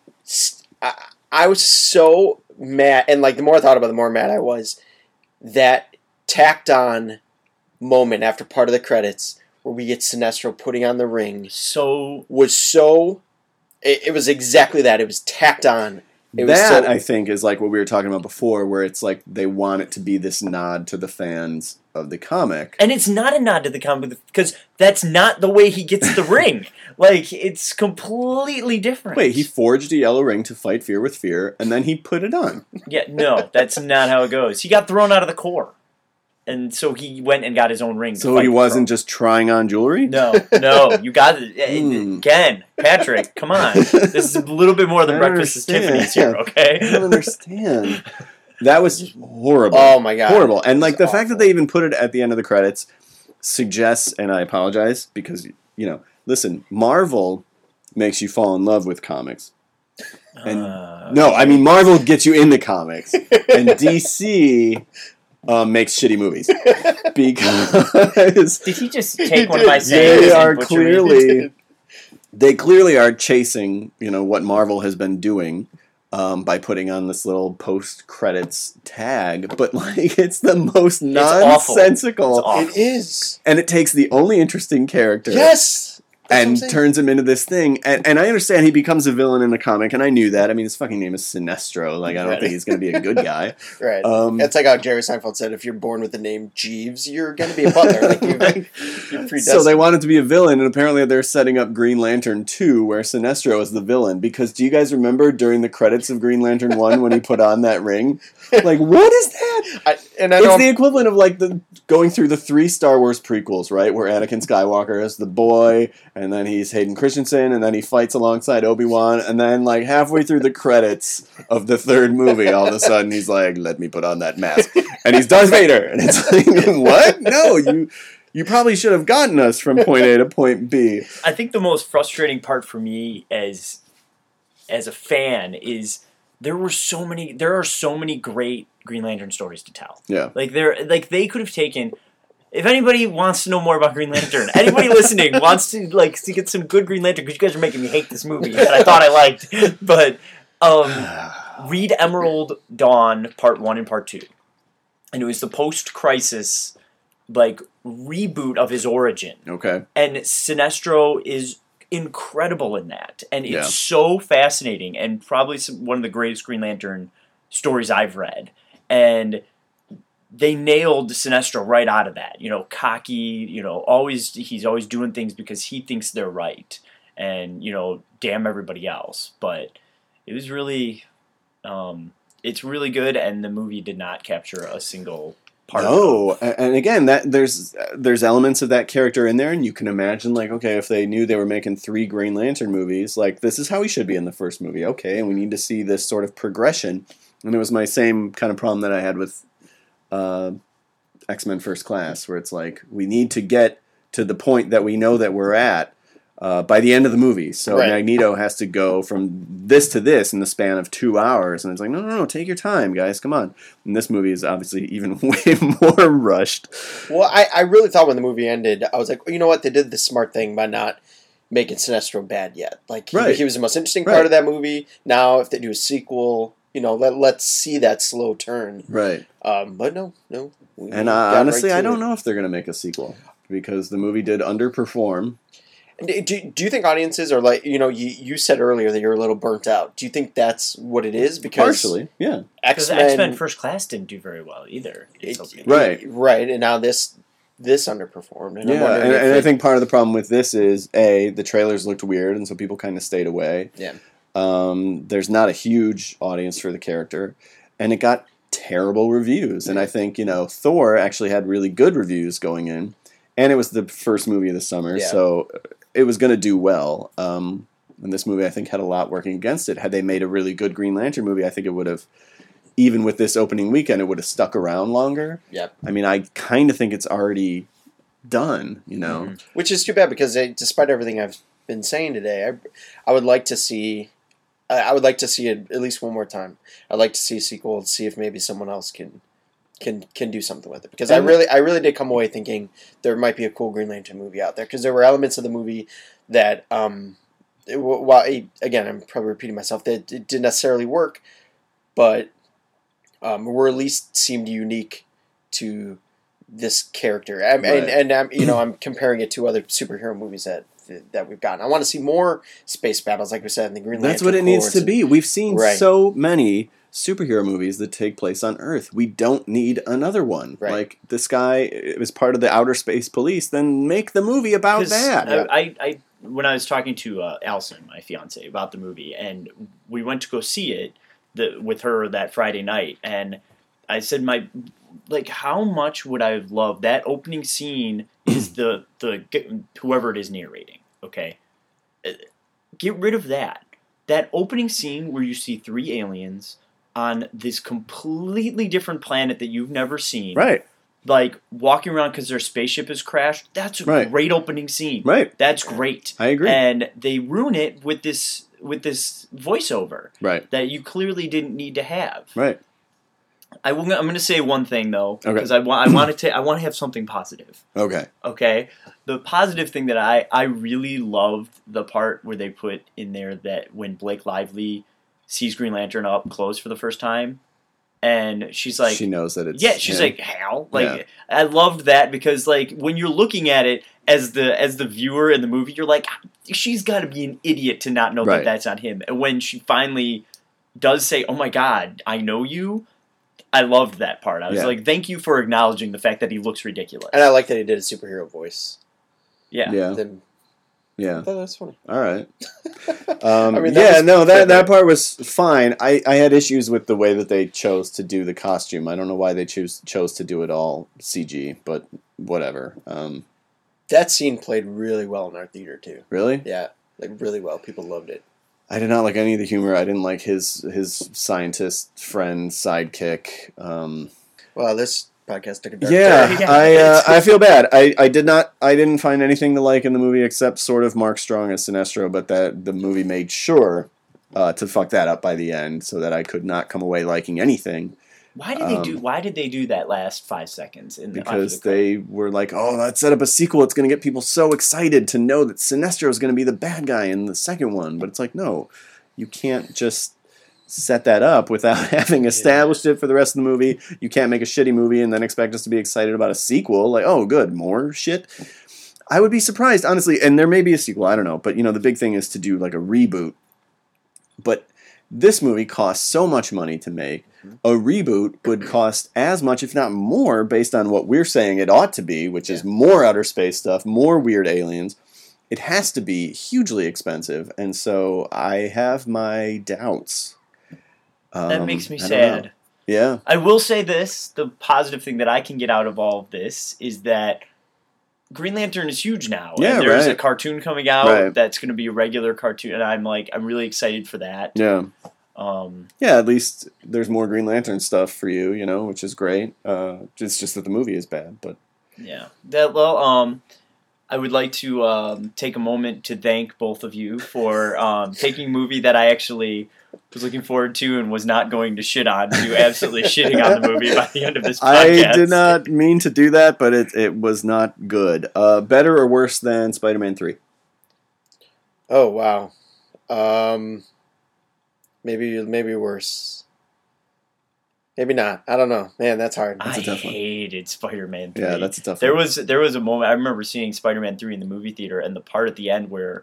[SPEAKER 2] I was so mad, and the more I thought about it, the more mad I was. That tacked on moment after part of the credits where we get Sinestro putting on the ring it was exactly that. It was tacked on.
[SPEAKER 1] I think, is like what we were talking about before, where it's like they want it to be this nod to the fans of the comic.
[SPEAKER 3] And it's not a nod to the comic because that's not the way he gets the ring. It's completely different.
[SPEAKER 1] Wait, he forged a yellow ring to fight fear with fear, and then he put it on.
[SPEAKER 3] Yeah, no, that's not how it goes. He got thrown out of the Corps. And so he went and got his own ring.
[SPEAKER 1] So he wasn't just trying on jewelry?
[SPEAKER 3] No, you got it. Again, Patrick, come on. This is a little bit more than Breakfast at Tiffany's here, okay?
[SPEAKER 1] I don't understand. That was horrible.
[SPEAKER 2] Oh my god.
[SPEAKER 1] Horrible. And the fact that they even put it at the end of the credits suggests, and I apologize, because, listen, Marvel makes you fall in love with comics. And Marvel gets you into comics. And DC... makes shitty movies because
[SPEAKER 3] did he just take one of my sayings?
[SPEAKER 1] They clearly are chasing what Marvel has been doing by putting on this little post credits tag, but it's the most nonsensical.
[SPEAKER 2] It is,
[SPEAKER 1] and it takes the only interesting character.
[SPEAKER 2] Yes.
[SPEAKER 1] And turns him into this thing. And I understand he becomes a villain in the comic, and I knew that. I mean, his fucking name is Sinestro. I don't think he's going to be a good guy.
[SPEAKER 2] Right. It's like how Jerry Seinfeld said, if you're born with the name Jeeves, you're going to be a butler. You're predestined.
[SPEAKER 1] So they wanted to be a villain, and apparently they're setting up Green Lantern 2, where Sinestro is the villain. Because do you guys remember during the credits of Green Lantern 1 when he put on that ring? What is that? It's the equivalent of going through the 3 Star Wars prequels, right? Where Anakin Skywalker is the boy, and then he's Hayden Christensen, and then he fights alongside Obi-Wan, and then halfway through the credits of the 3rd movie, all of a sudden he's like, let me put on that mask. And he's Darth Vader. And it's like, what? No, you probably should have gotten us from point A to point B.
[SPEAKER 3] I think the most frustrating part for me as a fan is there are so many great Green Lantern stories to tell.
[SPEAKER 1] Yeah.
[SPEAKER 3] They could have taken. If anybody wants to know more about Green Lantern, anybody listening wants to to get some good Green Lantern, because you guys are making me hate this movie that I thought I liked. But read Emerald Dawn Part 1 and Part 2. And it was the post-crisis reboot of his origin.
[SPEAKER 1] Okay.
[SPEAKER 3] And Sinestro is incredible in that. And it's so fascinating and probably one of the greatest Green Lantern stories I've read. And they nailed Sinestro right out of that. Cocky, he's always doing things because he thinks they're right. And, damn everybody else. But it was really, it's really good, and the movie did not capture a single part of it.
[SPEAKER 1] And again, there's elements of that character in there, and you can imagine, okay, if they knew they were making 3 Green Lantern movies, this is how he should be in the first movie. Okay, and we need to see this sort of progression. And it was my same kind of problem that I had with X-Men First Class, where it's we need to get to the point that we know that we're at by the end of the movie. So
[SPEAKER 2] Right.
[SPEAKER 1] Magneto has to go from this to this in the span of 2 hours. And it's like, no, take your time, guys. Come on. And this movie is obviously even way more rushed.
[SPEAKER 2] Well, I really thought when the movie ended, I was like, well, you know what? They did the smart thing by not making Sinestro bad yet. Like,
[SPEAKER 1] Right.
[SPEAKER 2] he was the most interesting
[SPEAKER 1] Right.
[SPEAKER 2] part of that movie. Now, if they do a sequel, let's see that slow turn.
[SPEAKER 1] Right.
[SPEAKER 2] But no. we
[SPEAKER 1] And
[SPEAKER 2] got
[SPEAKER 1] honestly,
[SPEAKER 2] right
[SPEAKER 1] I
[SPEAKER 2] to
[SPEAKER 1] don't
[SPEAKER 2] it.
[SPEAKER 1] know if they're going to make a sequel because the movie did underperform.
[SPEAKER 2] And do you think audiences are like, you said earlier that you're a little burnt out. Do you think that's what it is? Because
[SPEAKER 1] Partially, yeah.
[SPEAKER 3] Because
[SPEAKER 2] X-Men,
[SPEAKER 3] X-Men First Class didn't do very well either.
[SPEAKER 1] Right.
[SPEAKER 2] and now this underperformed. And I'm
[SPEAKER 1] Yeah,
[SPEAKER 2] wondering
[SPEAKER 1] and I
[SPEAKER 2] if
[SPEAKER 1] think part of the problem with this is, A, the trailers looked weird, and so people kind of stayed away.
[SPEAKER 2] Yeah.
[SPEAKER 1] There's not a huge audience for the character, and it got terrible reviews. And I think, Thor actually had really good reviews going in, and it was the first movie of the summer,
[SPEAKER 2] Yeah.
[SPEAKER 1] so it was going to do well. And this movie, I think, had a lot working against it. Had they made a really good Green Lantern movie, I think it would have, even with this opening weekend, it would have stuck around longer.
[SPEAKER 2] Yep.
[SPEAKER 1] I mean, I kind of think it's already done,
[SPEAKER 3] Mm-hmm.
[SPEAKER 2] Which is too bad because despite everything I've been saying today, I would like to see. I would like to see it at least one more time. I'd like to see a sequel and see if maybe someone else can do something with it. Because I really did come away thinking there might be a cool Green Lantern movie out there. Because there were elements of the movie that, again, I'm probably repeating myself, that it didn't necessarily work, but were at least seemed unique to this character. I'm comparing it to other superhero movies that we've gotten. I want to see more space battles, like we said in the Green Lantern.
[SPEAKER 1] That's what it needs to be. We've seen
[SPEAKER 2] Right.
[SPEAKER 1] so many superhero movies that take place on Earth. We don't need another one.
[SPEAKER 2] Right.
[SPEAKER 1] Like, this guy is part of the Outer Space Police, then make the movie about
[SPEAKER 3] 'Cause
[SPEAKER 1] that.
[SPEAKER 3] I when I was talking to Allison, my fiance, about the movie, and we went to go see it with her that Friday night, and I said, how much would I have loved that opening scene? Is the whoever it is narrating, okay? Get rid of that. That opening scene where you see 3 aliens on this completely different planet that you've never seen,
[SPEAKER 1] Right.
[SPEAKER 3] like walking around because their spaceship has crashed. That's a
[SPEAKER 1] Right.
[SPEAKER 3] great opening scene.
[SPEAKER 1] Right.
[SPEAKER 3] That's great.
[SPEAKER 1] I agree.
[SPEAKER 3] And they ruin it with this voiceover
[SPEAKER 1] Right.
[SPEAKER 3] that you clearly didn't need to have.
[SPEAKER 1] Right.
[SPEAKER 3] I'm going to say one thing though,
[SPEAKER 1] Okay.
[SPEAKER 3] because I want to have something positive.
[SPEAKER 1] Okay.
[SPEAKER 3] Okay, the positive thing that I really loved the part where they put in there that when Blake Lively sees Green Lantern up close for the first time, and she's like,
[SPEAKER 1] she knows that it's...
[SPEAKER 3] yeah, she's like, Hal. Like,
[SPEAKER 1] Yeah.
[SPEAKER 3] I loved that because, like, when you're looking at it as the viewer in the movie, you're like, she's got to be an idiot to not know
[SPEAKER 1] Right.
[SPEAKER 3] that that's not him. And when she finally does say, "Oh my God, I know you," I loved that part. I was
[SPEAKER 1] Yeah.
[SPEAKER 3] like, thank you for acknowledging the fact that he looks ridiculous.
[SPEAKER 2] And I like that he did a superhero voice.
[SPEAKER 3] Yeah.
[SPEAKER 1] Yeah.
[SPEAKER 2] Then
[SPEAKER 1] Yeah.
[SPEAKER 2] I thought that was funny.
[SPEAKER 1] All right.
[SPEAKER 2] I mean,
[SPEAKER 1] that part was fine. I had issues with the way that they chose to do the costume. I don't know why they chose to do it all CG, but whatever.
[SPEAKER 2] That scene played really well in our theater too.
[SPEAKER 1] Really?
[SPEAKER 2] Yeah, like really well. People loved it.
[SPEAKER 1] I did not like any of the humor. I didn't like his scientist friend sidekick.
[SPEAKER 2] Well, this podcast took a dark
[SPEAKER 1] Yeah,
[SPEAKER 2] turn.
[SPEAKER 1] I feel bad. I didn't find anything to like in the movie except sort of Mark Strong as Sinestro, but that the movie made sure to fuck that up by the end, so that I could not come away liking anything.
[SPEAKER 3] Why did they do that last 5 seconds?
[SPEAKER 1] Because they were like, oh, let's set up a sequel. It's going to get people so excited to know that Sinestro is going to be the bad guy in the second one. But it's like, no, you can't just set that up without having established it for the rest of the movie. You can't make a shitty movie and then expect us to be excited about a sequel. Like, oh, good, more shit. I would be surprised, honestly, and there may be a sequel, I don't know. But, the big thing is to do like a reboot. But this movie cost so much money to make. A reboot would cost as much, if not more, based on what we're saying it ought to be, which is more outer space stuff, more weird aliens. It has to be hugely expensive, and so I have my doubts.
[SPEAKER 3] That makes me
[SPEAKER 1] I don't
[SPEAKER 3] sad.
[SPEAKER 1] know. Yeah.
[SPEAKER 3] I will say this, the positive thing that I can get out of all of this is that Green Lantern is huge now.
[SPEAKER 1] Yeah,
[SPEAKER 3] and there's
[SPEAKER 1] right.
[SPEAKER 3] a cartoon coming out
[SPEAKER 1] Right.
[SPEAKER 3] that's going to be a regular cartoon, and I'm really excited for that.
[SPEAKER 1] Yeah.
[SPEAKER 3] Um,
[SPEAKER 1] Yeah, at least there's more Green Lantern stuff for you, which is great. It's just that the movie is bad, but...
[SPEAKER 3] yeah. That, well, I would like to take a moment to thank both of you for taking a movie that I actually was looking forward to and was not going to shit on, to absolutely shitting on the movie by the end of this podcast.
[SPEAKER 1] I did not mean to do that, but it was not good. Better or worse than Spider-Man 3?
[SPEAKER 2] Oh, wow. Maybe worse. Maybe not. I don't know. Man, that's hard.
[SPEAKER 3] I
[SPEAKER 1] a tough one.
[SPEAKER 3] hated Spider-Man 3.
[SPEAKER 1] Yeah, that's a tough
[SPEAKER 3] There
[SPEAKER 1] one.
[SPEAKER 3] was a moment, I remember seeing Spider-Man 3 in the movie theater, and the part at the end where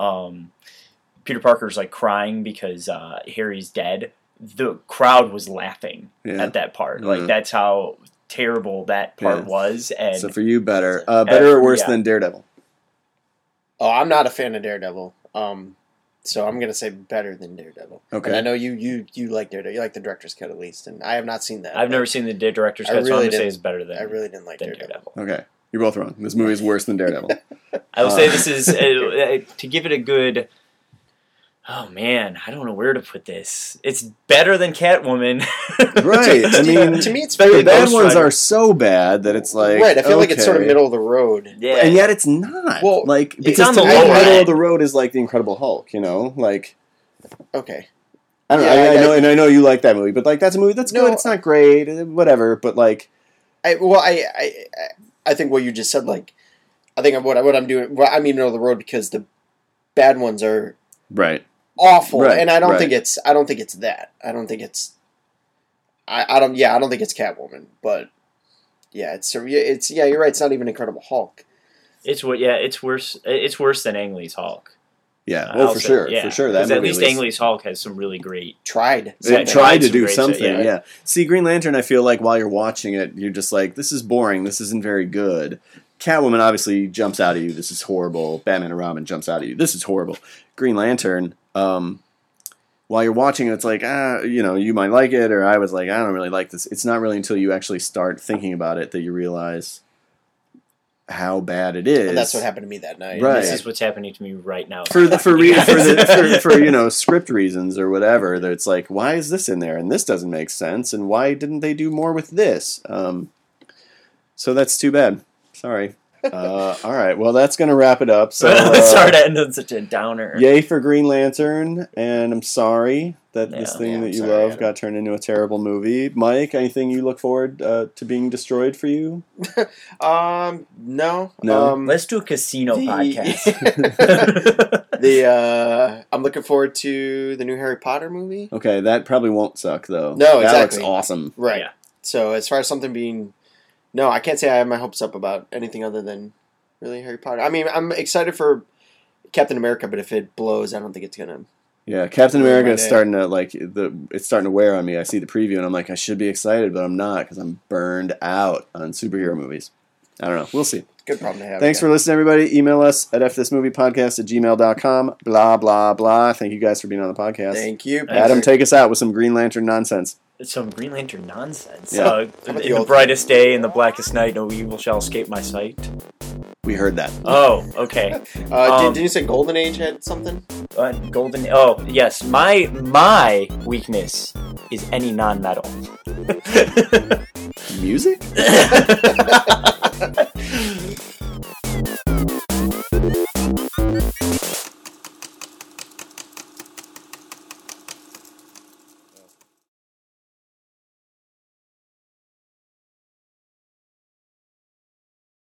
[SPEAKER 3] Peter Parker's like crying because Harry's dead, the crowd was laughing at that part.
[SPEAKER 1] Mhm.
[SPEAKER 3] Like, that's how terrible that part was. And
[SPEAKER 1] So for you, better. Better or worse than Daredevil?
[SPEAKER 2] Oh, I'm not a fan of Daredevil. So I'm gonna say better than Daredevil.
[SPEAKER 1] Okay.
[SPEAKER 2] And I know you like Daredevil. You like the director's cut at least, and I have not seen that.
[SPEAKER 3] I've never seen the director's
[SPEAKER 2] I
[SPEAKER 3] cut, so I'm
[SPEAKER 2] really
[SPEAKER 3] going to say
[SPEAKER 2] didn't-
[SPEAKER 3] it's better than
[SPEAKER 2] I really didn't like
[SPEAKER 3] than
[SPEAKER 2] Daredevil.
[SPEAKER 1] Okay. You're both wrong. This movie is worse than Daredevil.
[SPEAKER 3] I will say this is, to give it a good... Oh man, I don't know where to put this. It's better than Catwoman.
[SPEAKER 1] Right. I mean,
[SPEAKER 2] to me, it's
[SPEAKER 3] better
[SPEAKER 1] the
[SPEAKER 3] than
[SPEAKER 1] bad
[SPEAKER 3] Ghost
[SPEAKER 1] ones
[SPEAKER 3] Rider.
[SPEAKER 1] are so bad that it's like...
[SPEAKER 2] right. I feel like it's sort of
[SPEAKER 1] okay.
[SPEAKER 2] middle of the road.
[SPEAKER 3] Yeah.
[SPEAKER 1] And yet it's not.
[SPEAKER 2] Well,
[SPEAKER 1] like,
[SPEAKER 2] it's
[SPEAKER 1] because
[SPEAKER 3] on
[SPEAKER 1] to
[SPEAKER 3] the
[SPEAKER 1] me,
[SPEAKER 3] lower
[SPEAKER 1] middle
[SPEAKER 3] end.
[SPEAKER 1] of the road is like the Incredible Hulk, you know? Like,
[SPEAKER 2] Okay.
[SPEAKER 1] I don't know.
[SPEAKER 2] Yeah,
[SPEAKER 1] I know, and I know you like that movie, but like that's a movie that's
[SPEAKER 2] No.
[SPEAKER 1] good. It's not great, whatever. But like,
[SPEAKER 2] I think what you just said, like, I think what I'm doing. Well, I mean, middle of the road because the bad ones are
[SPEAKER 1] right,
[SPEAKER 2] awful,
[SPEAKER 1] Right,
[SPEAKER 2] and I don't
[SPEAKER 1] right.
[SPEAKER 2] think it's. I don't think it's that. I don't think it's. I don't. Yeah, I don't think it's Catwoman, but yeah, it's. Yeah, you're right. It's not even Incredible Hulk.
[SPEAKER 3] It's worse. It's worse than Ang Lee's Hulk.
[SPEAKER 1] yeah,
[SPEAKER 3] I'll
[SPEAKER 1] for
[SPEAKER 3] say-
[SPEAKER 1] sure,
[SPEAKER 3] yeah.
[SPEAKER 1] for sure. That
[SPEAKER 3] 'Cause at
[SPEAKER 1] movie
[SPEAKER 3] least
[SPEAKER 1] was-
[SPEAKER 3] Ang Lee's Hulk has some really great.
[SPEAKER 2] Tried.
[SPEAKER 1] They
[SPEAKER 3] Yeah,
[SPEAKER 1] tried to
[SPEAKER 3] some
[SPEAKER 1] do
[SPEAKER 3] great stuff,
[SPEAKER 1] something,
[SPEAKER 3] yeah.
[SPEAKER 1] yeah. See, Green Lantern, I feel like while you're watching it, you're just like, this is boring. This isn't very good. Catwoman obviously jumps out at you. This is horrible. Batman and Robin jumps out at you. This is horrible. Green Lantern, while you're watching it, it's like, you might like it, or I was like, I don't really like this. It's not really until you actually start thinking about it that you realize how bad it is.
[SPEAKER 2] And that's what happened to me that night.
[SPEAKER 1] Right.
[SPEAKER 3] This is what's happening to me right now.
[SPEAKER 1] for script reasons or whatever. That it's like, why is this in there and this doesn't make sense, and why didn't they do more with this? So that's too bad. Sorry. All right. Well, that's gonna wrap it up. So
[SPEAKER 3] Sorry to end on such a downer.
[SPEAKER 1] yay for Green Lantern, and I'm sorry that this
[SPEAKER 3] Yeah,
[SPEAKER 1] thing
[SPEAKER 2] yeah,
[SPEAKER 1] that
[SPEAKER 2] I'm
[SPEAKER 1] you
[SPEAKER 2] sorry,
[SPEAKER 1] love
[SPEAKER 2] Adam.
[SPEAKER 1] got turned into a terrible movie. Mike, anything you look forward to being destroyed for you?
[SPEAKER 2] No.
[SPEAKER 1] No?
[SPEAKER 3] Let's do a casino
[SPEAKER 2] The-
[SPEAKER 3] podcast.
[SPEAKER 2] I'm looking forward to the new Harry Potter movie.
[SPEAKER 1] Okay, that probably won't suck though.
[SPEAKER 2] No,
[SPEAKER 1] that
[SPEAKER 2] exactly.
[SPEAKER 1] looks awesome.
[SPEAKER 2] Right.
[SPEAKER 3] Yeah.
[SPEAKER 2] So as far as something being, no, I can't say I have my hopes up about anything other than really Harry Potter. I mean, I'm excited for Captain America, but if it blows, I don't think it's gonna.
[SPEAKER 1] Yeah, Captain
[SPEAKER 2] Ruin
[SPEAKER 1] America
[SPEAKER 2] my
[SPEAKER 1] is
[SPEAKER 2] day.
[SPEAKER 1] starting to it's starting to wear on me. I see the preview and I'm like, I should be excited, but I'm not because I'm burned out on superhero movies. I don't know. We'll see.
[SPEAKER 2] Good problem to have.
[SPEAKER 1] Thanks for listening, everybody. Email us at fthismoviepodcast@gmail.com. Blah, blah, blah. Thank you guys for being on the podcast.
[SPEAKER 2] Thank you,
[SPEAKER 1] Adam, take us out with some Green Lantern nonsense.
[SPEAKER 3] Some Green Lantern nonsense.
[SPEAKER 1] Yeah.
[SPEAKER 2] How about the
[SPEAKER 3] In the
[SPEAKER 2] old-
[SPEAKER 3] brightest day, in the blackest night, no evil shall escape my sight.
[SPEAKER 1] We heard that.
[SPEAKER 3] Oh, okay.
[SPEAKER 2] Did you say Golden Age had something?
[SPEAKER 3] Golden. Oh, yes. My weakness is any non-metal.
[SPEAKER 1] Music?